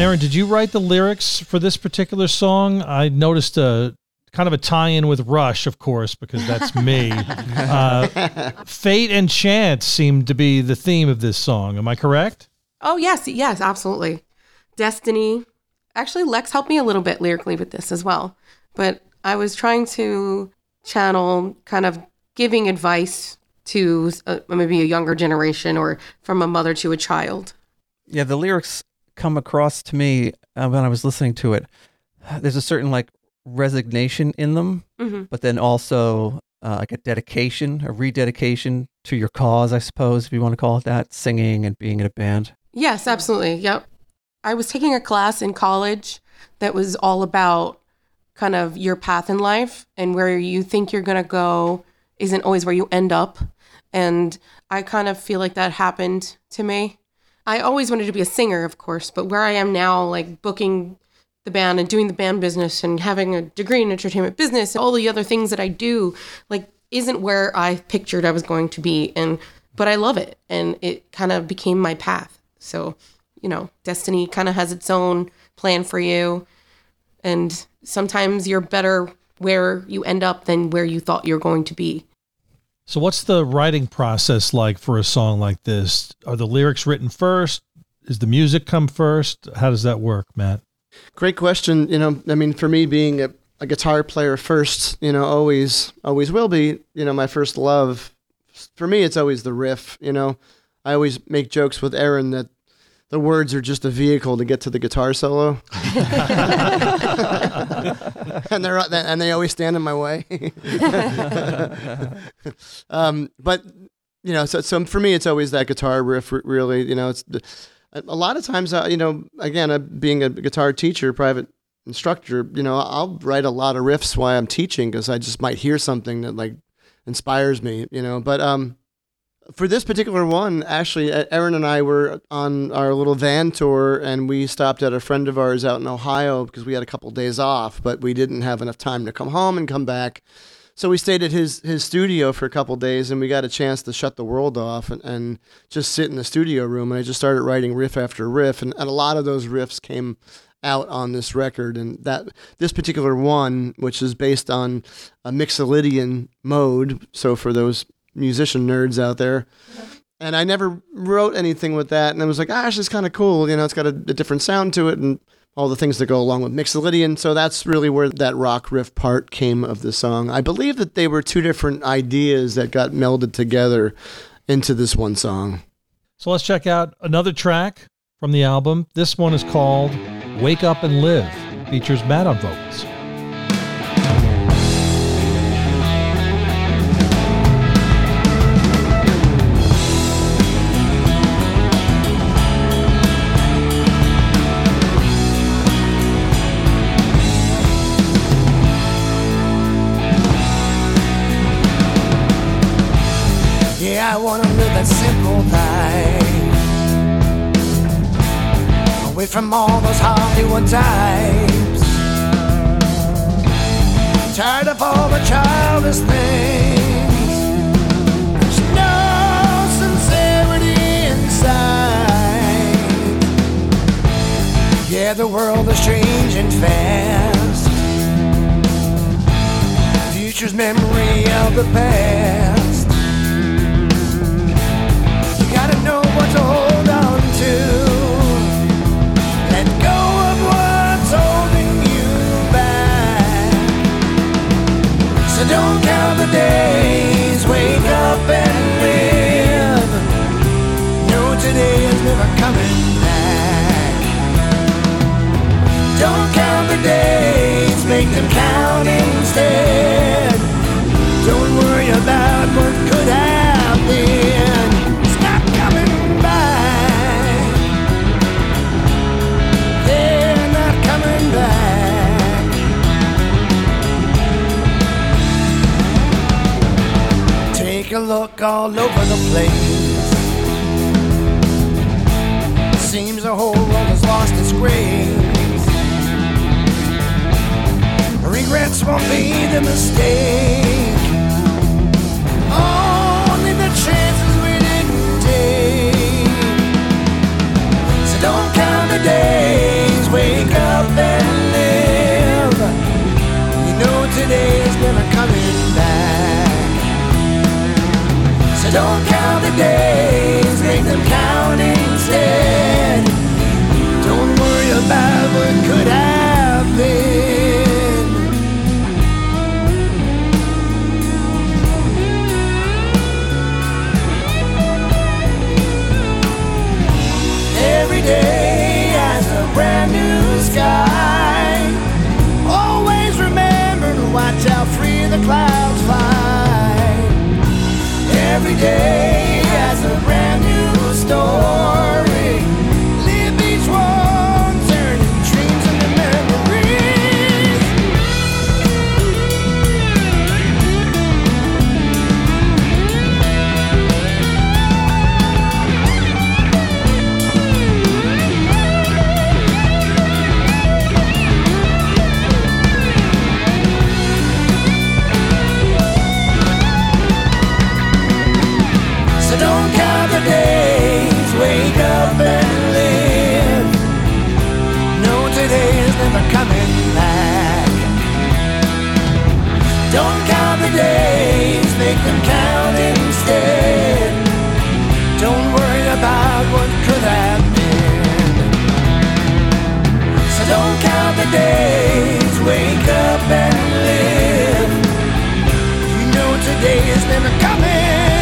Aaron, did you write the lyrics for this particular song? I noticed a kind of a tie-in with Rush, of course, because that's me. uh, fate and chance seem to be the theme of this song. Am I correct? Oh, yes. Yes, absolutely. Destiny. Actually, Lex helped me a little bit lyrically with this as well. But I was trying to channel kind of giving advice to uh, maybe a younger generation or from a mother to a child. Yeah, the lyrics come across to me uh, when I was listening to it. There's a certain like resignation in them, Mm-hmm. but then also uh, like a dedication, a rededication to your cause, I suppose, if you want to call it that, singing and being in a band. Yes, absolutely. Yep. I was taking a class in college that was all about kind of your path in life, and where you think you're going to go isn't always where you end up. And I kind of feel like that happened to me. I always wanted to be a singer, of course, but where I am now, like booking the band and doing the band business and having a degree in entertainment business, all the other things that I do, like isn't where I pictured I was going to be. And, but I love it. And it kind of became my path. So, you know, destiny kind of has its own plan for you. And sometimes you're better where you end up than where you thought you're going to be. So what's the writing process like for a song like this? Are the lyrics written first? Does the music come first? How does that work, Matt? Great question. You know, I mean, for me, being a, a guitar player first, you know, always, always will be, you know, my first love. For me, it's always the riff, you know. I always make jokes with Aaron that the words are just a vehicle to get to the guitar solo. and they're and they always stand in my way. um, but, you know, so, so for me, it's always that guitar riff, really, you know, it's a lot of times, uh, you know, again, uh, being a guitar teacher, private instructor, you know, I'll write a lot of riffs while I'm teaching because I just might hear something that like inspires me, you know. But um, for this particular one, actually, Aaron and I were on our little van tour, and we stopped at a friend of ours out in Ohio because we had a couple days off, but we didn't have enough time to come home and come back. So we stayed at his his studio for a couple of days, and we got a chance to shut the world off and, and just sit in the studio room. And I just started writing riff after riff, and, and a lot of those riffs came out on this record. And that this particular one, which is based on a Mixolydian mode, so for those musician nerds out there, and I never wrote anything with that, and I was like, ah, it's kind of cool, you know, it's got a, a different sound to it, and all the things that go along with Mixolydian. So that's really where that rock riff part came of the song. I believe that they were two different ideas that got melded together into this one song. So let's check out another track from the album. This one is called Wake Up and Live. Features Matt on vocals. I wanna live that simple life, away from all those Hollywood types. Tired of all the childish things. There's no sincerity inside. Yeah, the world is changing fast. Future's memory of the past. Know what to hold on to. Let go of what's holding you back. So don't count the days, wake up and live. No, today is never coming back. Don't count the days, make them count instead. Don't worry about what could have been. Take a look all over the place. Seems the whole world has lost its grace. Regrets won't be the mistake, only the chances we didn't take. So don't count the days, So don't count the days, make them count instead. Don't worry about what could have been. Every day has a brand new sky. Always remember to watch how free the clouds fly. Every day has a brand new story. Live each one, turning dreams into memories. So don't count the days, wake up and live. No, today is never coming back. Don't count the days, make them count instead. Don't worry about what could have been. So don't count the days, wake up and live. You know today is never coming.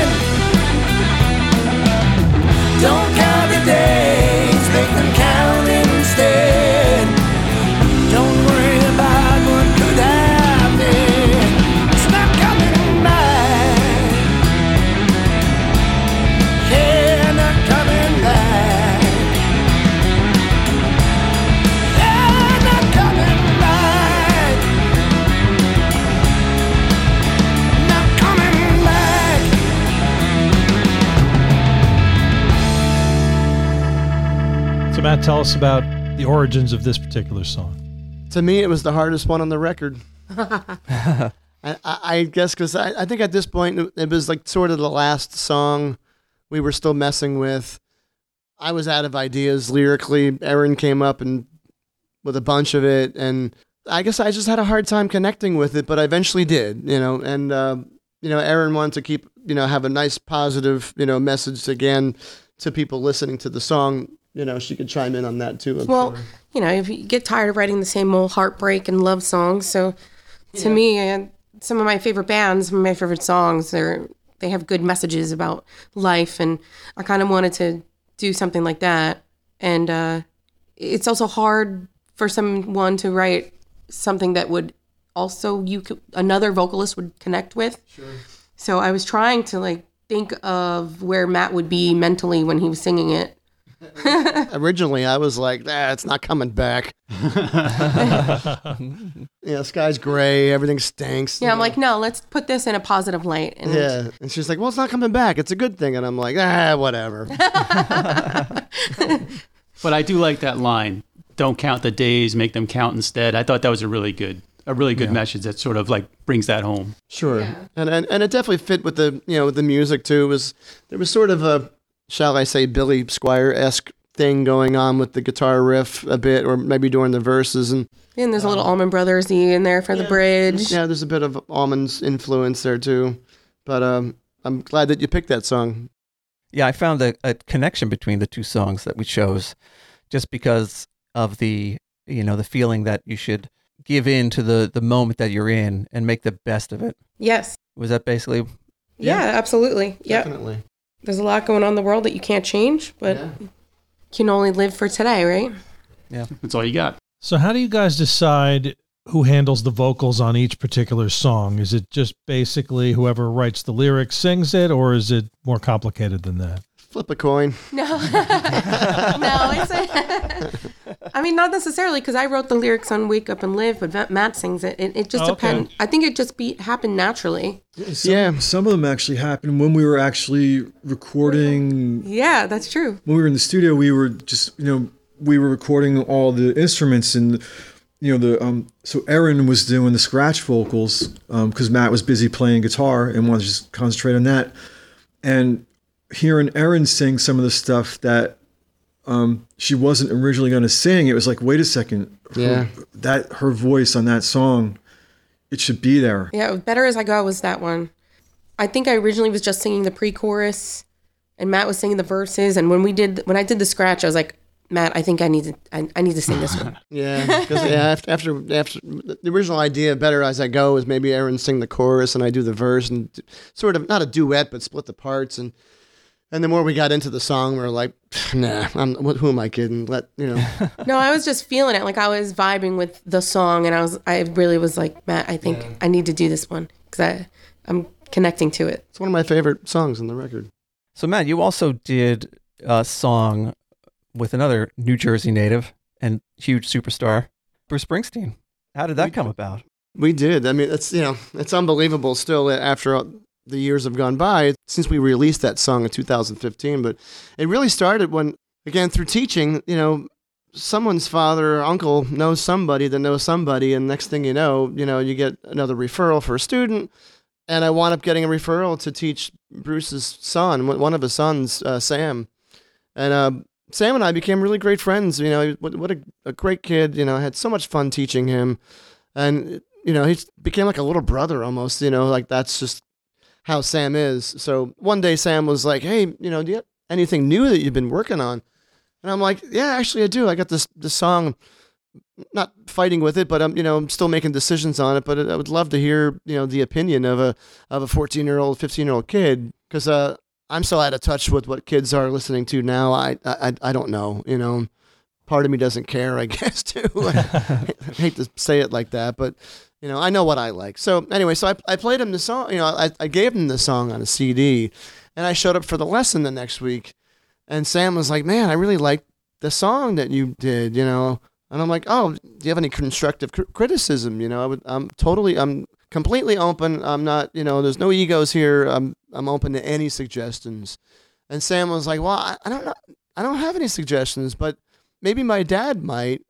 Don't count the days, make them count instead. Don't worry about what could have been. It's not coming back. Yeah, not coming back. Yeah, not coming back. Not coming back. So, Matt, tell us about the origins of this particular song. To me, it was the hardest one on the record. I, I, I guess because I, I think at this point it, it was like sort of the last song we were still messing with. I was out of ideas lyrically. Aaron came up and with a bunch of it, and I guess I just had a hard time connecting with it, but I eventually did, you know. And uh, you know, Aaron wanted to keep, you know, have a nice positive, you know, message again to people listening to the song. You know, she could chime in on that too. I'm Well, sure. you know, if you get tired of writing the same old heartbreak and love songs, so to Yeah. me, uh, some of my favorite bands, some of my favorite songs, they're they have good messages about life, and I kind of wanted to do something like that. And uh, it's also hard for someone to write something that would also you could, another vocalist would connect with. Sure. So I was trying to like think of where Matt would be mentally when he was singing it. Originally, I was like, ah, it's not coming back. Yeah, sky's gray, everything stinks. Yeah, I'm you know. like, no, let's put this in a positive light. And Yeah, and she's like, well, it's not coming back. It's a good thing. And I'm like, ah, whatever. But I do like that line. Don't count the days, make them count instead. I thought that was a really good, a really good Yeah. message that sort of like brings that home. Sure. And, and and it definitely fit with the, you know, with the music too. It was there was sort of a, shall I say, Billy Squire-esque thing going on with the guitar riff a bit, or maybe during the verses. And And there's a little Allman Brothers-y in there for the bridge. yeah, there's a bit of Almond's influence there too. But um, I'm glad that you picked that song. Yeah, I found a, a connection between the two songs that we chose, just because of the, you know, the feeling that you should give in to the, the moment that you're in and make the best of it. Yes. Was that basically? Yeah, absolutely. Yeah. Definitely. There's a lot going on in the world that you can't change, but Yeah. you can only live for today, right? That's all you got. So how do you guys decide who handles the vocals on each particular song? Is it just basically whoever writes the lyrics sings it, or is it more complicated than that? Flip a coin. No. no, it's a, I mean, not necessarily, because I wrote the lyrics on Wake Up and Live, but Va- Matt sings it. It, it just Oh, okay. depends. I think it just be happened naturally. Some, Yeah. Some of them actually happened when we were actually recording. Yeah, that's true. When we were in the studio, we were just, you know, we were recording all the instruments, and, you know, the um. So Aaron was doing the scratch vocals because Matt was busy playing guitar and wanted to just concentrate on that. And hearing Aaron sing some of the stuff that um she wasn't originally going to sing, it was like, wait a second, her, Yeah. that her voice on that song, it should be there. Yeah, Better As I Go was that one. I think I originally was just singing the pre-chorus, and Matt was singing the verses. And when we did, when I did the scratch, I was like, Matt, I think I need to, I, I need to sing this one. Yeah, because yeah, after, after after the original idea, Better As I Go, is maybe Aaron sing the chorus and I do the verse, and sort of not a duet, but split the parts. And and the more we got into the song, we were like, nah, I'm, who am I kidding? Let you know. No, I was just feeling it. Like I was vibing with the song, and I was, I really was like, Matt, I think yeah. I need to do this one because I, I'm connecting to it. It's one of my favorite songs on the record. So Matt, you also did a song with another New Jersey native and huge superstar, Bruce Springsteen. How did that we, come about? We did. I mean, it's, you know, it's unbelievable still after the years have gone by since we released that song in two thousand fifteen. But it really started when, again, through teaching, you know, someone's father or uncle knows somebody that knows somebody. And next thing you know, you know, you get another referral for a student. And I wound up getting a referral to teach Bruce's son, one of his sons, uh, Sam. And, uh, Sam and I became really great friends. You know, what, what a, a great kid. You know, I had so much fun teaching him. And, you know, he became like a little brother almost, you know, like that's just how Sam is. So one day Sam was like, hey, you know, do you have anything new that you've been working on? And I'm like, yeah, actually I do. I got this, this song, not fighting with it, but I'm, you know, I'm still making decisions on it. But I would love to hear, you know, the opinion of a, of a fourteen year old, fifteen year old kid. Cause, uh, I'm so out of touch with what kids are listening to now. I, I, I don't know, you know, part of me doesn't care, I guess, too. I hate to say it like that, but, you know, I know what I like. So anyway, so I, I played him the song, you know, I, I gave him the song on a C D, and I showed up for the lesson the next week, and Sam was like, man, I really like the song that you did, you know, and I'm like, oh, do you have any constructive cr- criticism? You know, I would, I'm totally, I'm completely open. I'm not, you know, there's no egos here. I'm, I'm open to any suggestions. And Sam was like, well, I, I don't know. I don't have any suggestions, but maybe my dad might.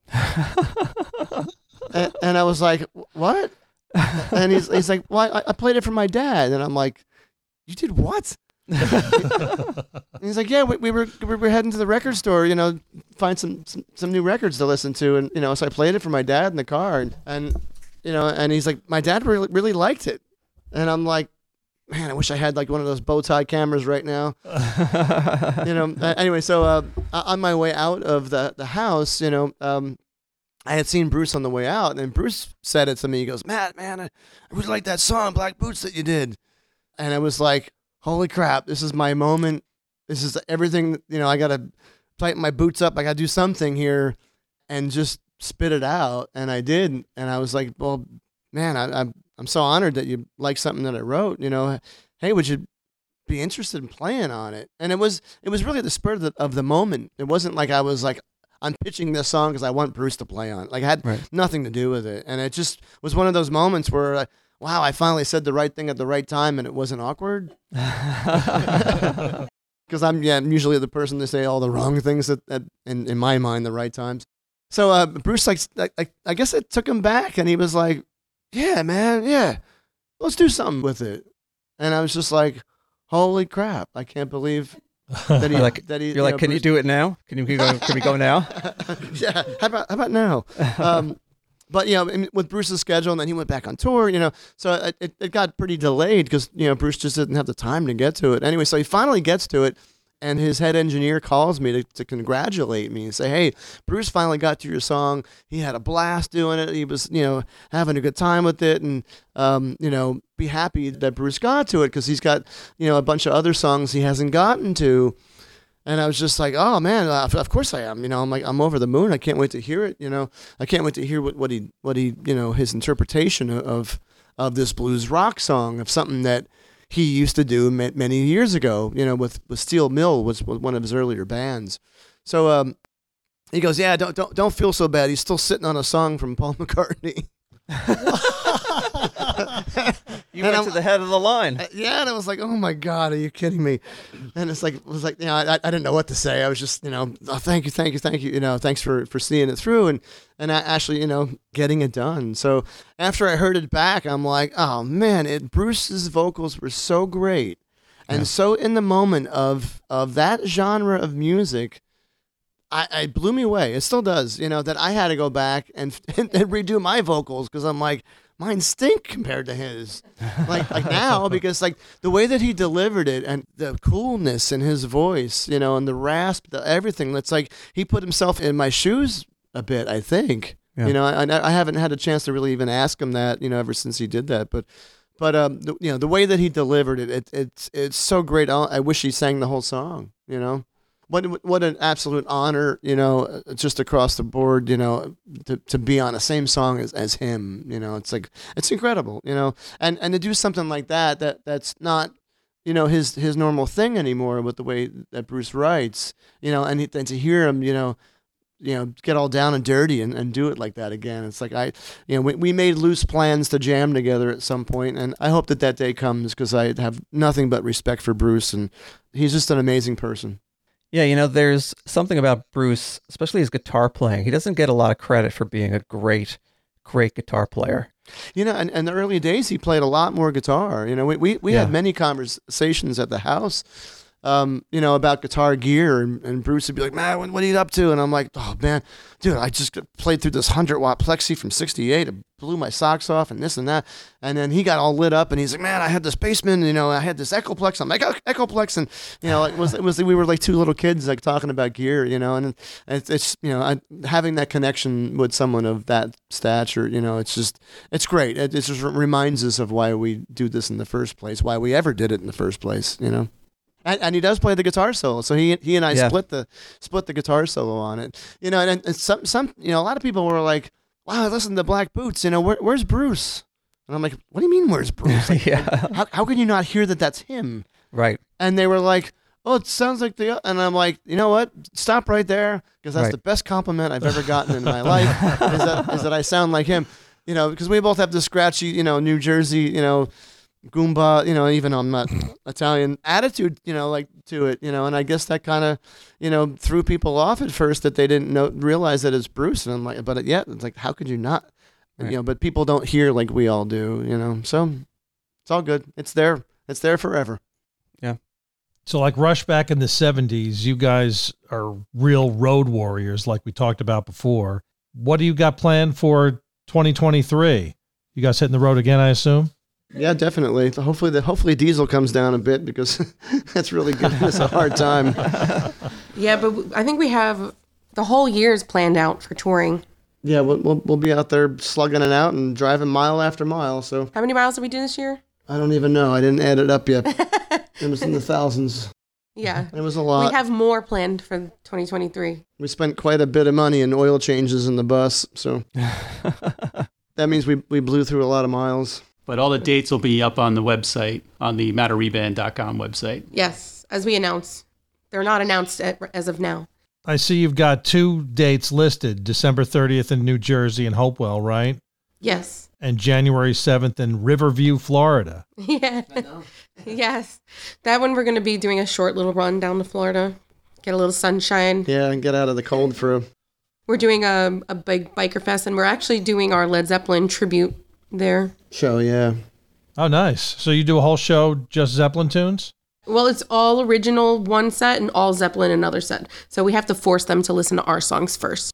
and, and I was like, what? And he's, he's like, well, I, I played it for my dad. And I'm like, you did what? And he's like, yeah, we, we were we were heading to the record store, you know, find some, some, some new records to listen to. And, you know, so I played it for my dad in the car. And, and you know, and he's like, my dad really, really liked it. And I'm like, man, I wish I had like one of those bow tie cameras right now. You know, anyway, so uh, on my way out of the, the house, you know, um, I had seen Bruce on the way out, and Bruce said it to me. He goes, Matt, man, I, I really like that song, Black Boots, that you did. And I was like, holy crap, this is my moment. This is everything, you know, I got to tighten my boots up. I got to do something here and just spit it out. And I did. And I was like, well, man, I, I'm I'm so honored that you like something that I wrote. You know, hey, would you be interested in playing on it? And it was it was really the spur of the, of the moment. It wasn't like I was like, I'm pitching this song because I want Bruce to play on it. Like, it had right. nothing to do with it. And it just was one of those moments where, like, wow, I finally said the right thing at the right time and it wasn't awkward. Because I'm, yeah, I'm usually the person to say all the wrong things at, at in, in my mind, the right times. So uh, Bruce, like, I, I guess it took him back, and he was like, yeah, man, yeah, let's do something with it. And I was just like, holy crap, I can't believe that he, you're like, that he, you're you like know, can Bruce, you do it now? Can you can we go, can we go now? Yeah, how about, how about now? Um, but, you know, with Bruce's schedule, and then he went back on tour, you know, so it, it, it got pretty delayed because, you know, Bruce just didn't have the time to get to it. Anyway, so he finally gets to it. And his head engineer calls me to, to congratulate me and say, hey, Bruce finally got to your song. He had a blast doing it. He was, you know, having a good time with it. And, um, you know, be happy that Bruce got to it because he's got, you know, a bunch of other songs he hasn't gotten to. And I was just like, oh, man, of course I am. You know, I'm like, I'm over the moon. I can't wait to hear it. You know, I can't wait to hear what, what he, what he, you know, his interpretation of, of this blues rock song, of something that he used to do many years ago, you know, with, with Steel Mill was one of his earlier bands. So um, he goes, yeah, don't don't don't feel so bad. He's still sitting on a song from Paul McCartney. You went to the head of the line. Yeah, and I was like, oh my God, are you kidding me? And it's like, it was like, you know, I, I didn't know what to say. I was just, you know, oh, thank you, thank you, thank you, you know, thanks for, for seeing it through and, and actually, you know, getting it done. So after I heard it back, I'm like, oh man, it, Bruce's vocals were so great. And yeah. so in the moment of, of that genre of music, I, it blew me away. It still does, you know, that I had to go back and, and, and redo my vocals because I'm like, mine stink compared to his. Like like now, because like the way that he delivered it and the coolness in his voice, you know, and the rasp, the everything. That's like he put himself in my shoes a bit, I think. Yeah. You know, I, I haven't had a chance to really even ask him that, you know, ever since he did that. But, but um, the, you know, the way that he delivered it, it it's it's so great. I, I wish he sang the whole song. You know, what what an absolute honor. You know, just across the board. You know, to, to be on the same song as, as him. You know, it's like it's incredible. You know, and and to do something like that that that's not, you know, his his normal thing anymore with the way that Bruce writes. You know, and, he, and to hear him, you know. you know, get all down and dirty and, and do it like that again. It's like, I, you know, we, we made loose plans to jam together at some point, and I hope that that day comes because I have nothing but respect for Bruce, and he's just an amazing person. Yeah, you know, there's something about Bruce, especially his guitar playing. He doesn't get a lot of credit for being a great, great guitar player. You know, and in the early days, he played a lot more guitar. You know, we, we, we Yeah. had many conversations at the house, um, you know, about guitar gear, and, and Bruce would be like, man, what, what are you up to? And I'm like, oh, man, dude, I just played through this one hundred watt Plexi from sixty-eight. It blew my socks off and this and that. And then he got all lit up, and he's like, man, I had this Bassman, you know, I had this Echoplex. I'm like, "Oh, Echoplex. And, you know, it was, it was, we were like two little kids, like talking about gear, you know, and it's, it's you know, I, having that connection with someone of that stature, you know, it's just, it's great. It, it just reminds us of why we do this in the first place, why we ever did it in the first place, you know. And, and he does play the guitar solo, so he he and I Yeah. split the split the guitar solo on it. You know, and, and some some you know a lot of people were like, "Wow, I listened to Black Boots. You know, where, where's Bruce?" And I'm like, "What do you mean, where's Bruce? Like, Yeah. how how can you not hear that that's him?" Right. And they were like, "Oh, it sounds like the," and I'm like, "You know what? Stop right there, because that's Right. the best compliment I've ever gotten in my life is that is that I sound like him." You know, because we both have the scratchy, you know, New Jersey, you know, Goomba, you know, even I'm not Italian attitude, you know, like to it, you know, and I guess that kind of, you know, threw people off at first that they didn't know realize that it's Bruce, and I'm like, but yeah, it's like, how could you not, Right. you know? But people don't hear like we all do, you know. So it's all good. It's there. It's there forever. So like Rush back in the seventies, you guys are real road warriors like we talked about before. What do you got planned for twenty twenty-three? You guys hitting the road again, I assume? Yeah, definitely. Hopefully, the hopefully Diesel comes down a bit because that's really giving us a hard time. Yeah, but I think we have the whole year's planned out for touring. Yeah, we'll, we'll we'll be out there slugging it out and driving mile after mile. So How many miles did we do this year? I don't even know. I didn't add it up yet. It was in the thousands. Yeah. It was a lot. We have more planned for twenty twenty-three. We spent quite a bit of money in oil changes in the bus, so that means we we blew through a lot of miles. But all the dates will be up on the website, on the matter reband dot com website. Yes, as we announce. They're not announced at, as of now. I see you've got two dates listed, December thirtieth in New Jersey and Hopewell, right? Yes. And January seventh in Riverview, Florida. Yeah. Yes. That one we're going to be doing a short little run down to Florida. Get a little sunshine. Yeah, and get out of the cold for a We're doing a, a big biker fest, and we're actually doing our Led Zeppelin tribute there. show. Yeah. Oh, nice. So you do a whole show just Zeppelin tunes? Well, it's all original one set and all Zeppelin another set. So we have to force them to listen to our songs first.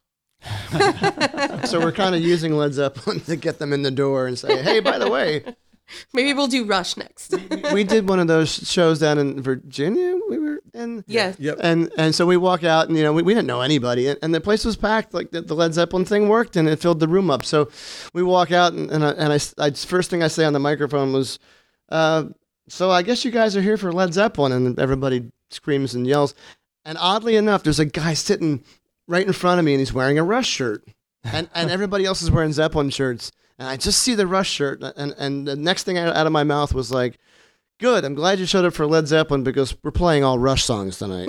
So we're kind of using Led Zeppelin to get them in the door and say, hey, by the way, Maybe we'll do Rush next. we did one of those shows down in Virginia. We were in. Yeah. Yep. And and so we walk out, and you know we, we didn't know anybody, and, and the place was packed. Like the, the Led Zeppelin thing worked, and it filled the room up. So we walk out, and and I, and I, I first thing I say on the microphone was, uh, "So I guess you guys are here for Led Zeppelin," and everybody screams and yells. And oddly enough, there's a guy sitting right in front of me, and he's wearing a Rush shirt, and and everybody else is wearing Zeppelin shirts. And I just see the Rush shirt, and, and the next thing out of my mouth was like, good, I'm glad you showed up for Led Zeppelin because we're playing all Rush songs tonight.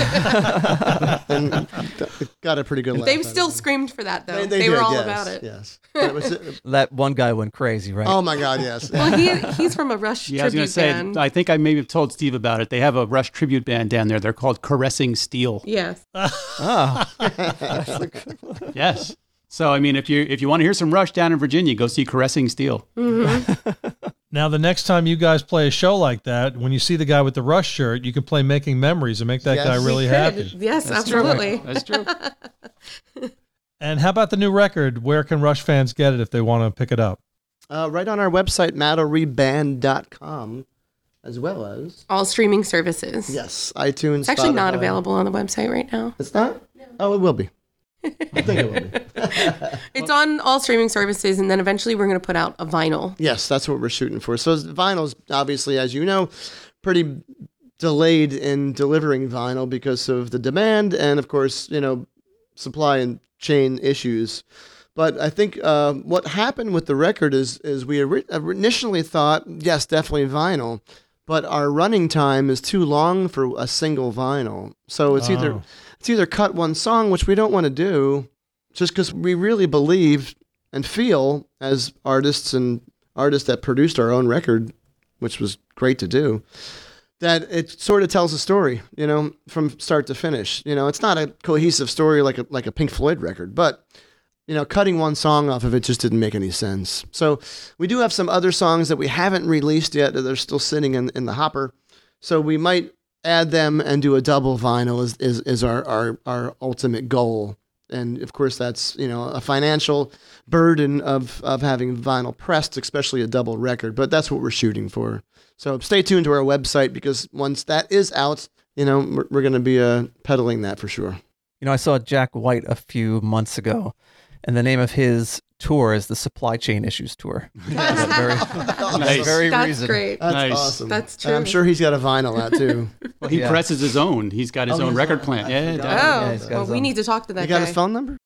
And got a pretty good laugh. They out still of it. screamed for that, though. They, They, they were did, all yes, about it. Yes. But it was, That one guy went crazy, right? oh my God, yes. Well, he, he's from a Rush Yeah, I was tribute going to say, band. I think I maybe have told Steve about it. They have a Rush tribute band down there. They're called Caressing Steel. Yes. Ah, Yes. So, I mean, if you if you want to hear some Rush down in Virginia, go see Caressing Steel. Now, the next time you guys play a show like that, when you see the guy with the Rush shirt, you can play Making Memories and make that Yes. guy We really Could. happy. Yes, That's true. absolutely. That's true. And how about the new record? Where can Rush fans get it if they want to pick it up? Uh, right on our website, matto reband dot com, as well as All streaming services. yes, iTunes. It's actually not Spotify. available on the website right now. It's not? Oh, it will be. I think it will be. It's on all streaming services, and then eventually we're going to put out a vinyl. Yes, that's what we're shooting for. So vinyl's obviously, as you know, pretty delayed in delivering vinyl because of the demand and, of course, you know, supply and chain issues. But I think uh, what happened with the record is is we ori- initially thought, yes, definitely vinyl, but our running time is too long for a single vinyl. So it's either Oh. it's either cut one song, which we don't want to do, just because we really believe and feel as artists and artists that produced our own record, which was great to do, that it sort of tells a story, you know, from start to finish. You know, it's not a cohesive story like a like a Pink Floyd record, but you know, cutting one song off of it just didn't make any sense. So we do have some other songs that we haven't released yet that are still sitting in, in the hopper. So we might add them and do a double vinyl is, is, is our, our, our ultimate goal. And of course that's, you know, a financial burden of, of having vinyl pressed, especially a double record, but that's what we're shooting for. So stay tuned to our website because once that is out, you know, we're, we're going to be uh, peddling that for sure. You know, I saw Jack White a few months ago, and the name of his tour is the Supply Chain Issues Tour. That's very, Nice. very That's reason. great. That's Nice. awesome. That's And I'm true. sure he's got a vinyl out too. Well, he Yeah. presses his own. He's got his Oh, own he's record got- plant. I Yeah, forgot. definitely. Oh, Yeah, he's got well, his we own. need to talk to that You got guy. his phone number?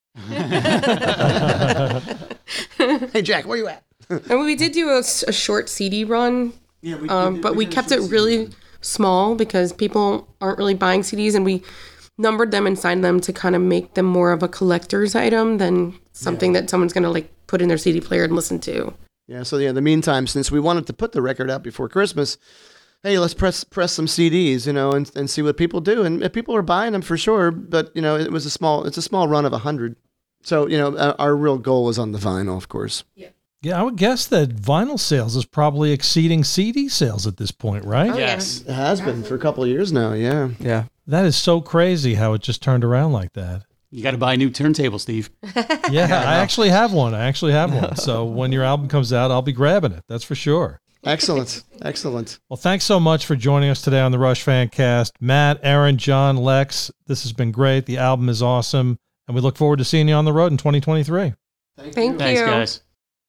Hey, Jack, where you at? And we did do a, s- a short C D run, Yeah, we, um, but we kept it really small because people aren't really buying C Ds, and we numbered them and signed them to kind of make them more of a collector's item than something that someone's going to like put in their C D player and listen to. Yeah, so yeah, in the meantime, since we wanted to put the record out before Christmas, hey, let's press press some C Ds, you know, and, and see what people do. And if people are buying them for sure, but you know, it was a small it's a small run of a hundred. So, you know, uh, our real goal is on the vinyl, of course. Yeah, I would guess that vinyl sales is probably exceeding C D sales at this point, right? Oh, yeah. Yes. It has been for a couple of years now, yeah. Yeah. That is so crazy how it just turned around like that. You got to buy a new turntable, Steve. Yeah, I actually have one. I actually have one. So when your album comes out, I'll be grabbing it. That's for sure. Excellent. Excellent. Well, thanks so much for joining us today on the Rush Fancast. Matt, Aaron, John, Lex, this has been great. The album is awesome. And we look forward to seeing you on the road in twenty twenty-three. Thank, Thank Thanks, you. guys.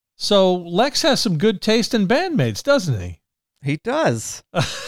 So Lex has some good taste in bandmates, doesn't he? He does.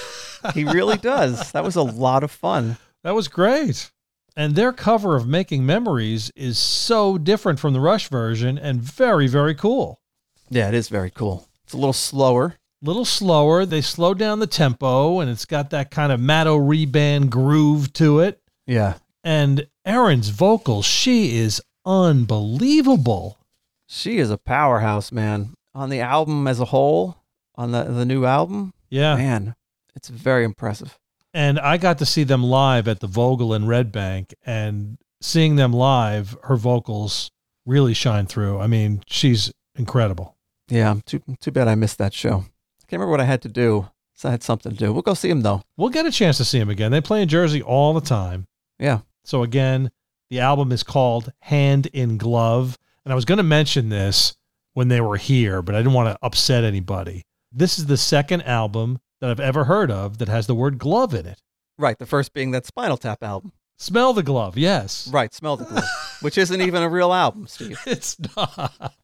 He really does. That was a lot of fun. That was great. And their cover of Making Memories is so different from the Rush version and very, very cool. Yeah, it is very cool. It's a little slower. Little slower. They slowed down the tempo, and it's got that kind of Matto Reband groove to it. Yeah. And Erin's vocals, she is unbelievable. She is a powerhouse, man. On the album as a whole, on the the new album, Yeah. man, it's very impressive. And I got to see them live at the Vogel in Red Bank, and seeing them live, her vocals really shine through. I mean, she's incredible. Yeah, too too bad I missed that show. I can't remember what I had to do. So I had something to do. We'll go see him though. We'll get a chance to see them again. They play in Jersey all the time. Yeah. So again, the album is called Hand in Glove. And I was going to mention this when they were here, but I didn't want to upset anybody. This is the second album that I've ever heard of that has the word glove in it. Right. The first being that Spinal Tap album. Smell the Glove, yes. Right. Smell the Glove, which isn't even a real album, Steve. It's not.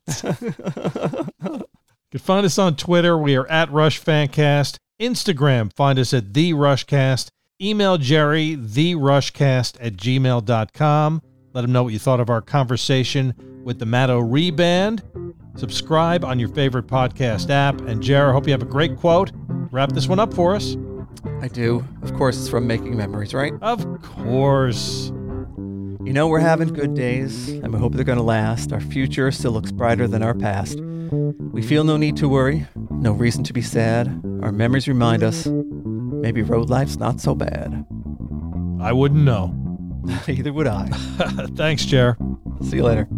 You can find us on Twitter. We are at Rush Fancast. Instagram, find us at The Rushcast. Email Jerry, therushcast at gmail dot com. Let him know what you thought of our conversation with the Matto Reband. Subscribe on your favorite podcast app. And Jerry, I hope you have a great quote. Wrap this one up for us. I do. Of course, it's from Making Memories, right? Of course. You know, we're having good days, and we hope they're going to last. Our future still looks brighter than our past. We feel no need to worry, no reason to be sad. Our memories remind us maybe road life's not so bad. I wouldn't know. Either would I. Thanks, Jer. See you later.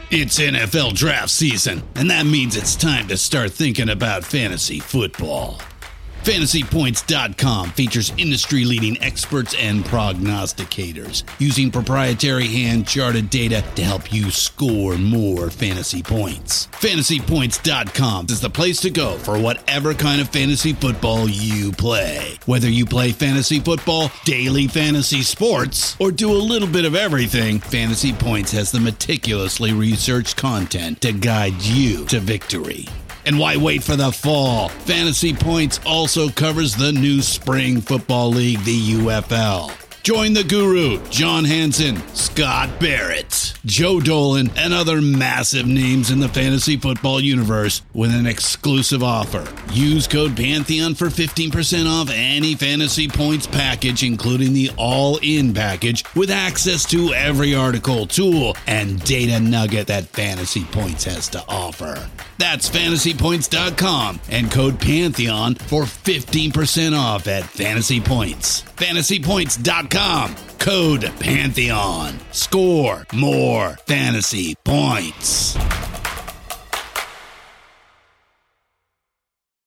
It's N F L draft season, and that means it's time to start thinking about fantasy football. Fantasy Points dot com features industry-leading experts and prognosticators using proprietary hand-charted data to help you score more fantasy points. Fantasy Points dot com is the place to go for whatever kind of fantasy football you play. Whether you play fantasy football, daily fantasy sports, or do a little bit of everything, Fantasy Points has the meticulously researched content to guide you to victory. And why wait for the fall? Fantasy Points also covers the new spring football league, the U F L. Join the guru, John Hansen, Scott Barrett, Joe Dolan, and other massive names in the fantasy football universe with an exclusive offer. Use code Pantheon for fifteen percent off any Fantasy Points package, including the all-in package, with access to every article, tool, and data nugget that Fantasy Points has to offer. That's Fantasy Points dot com and code Pantheon for fifteen percent off at Fantasy Points. Fantasy Points dot com, code Pantheon. Score more fantasy points.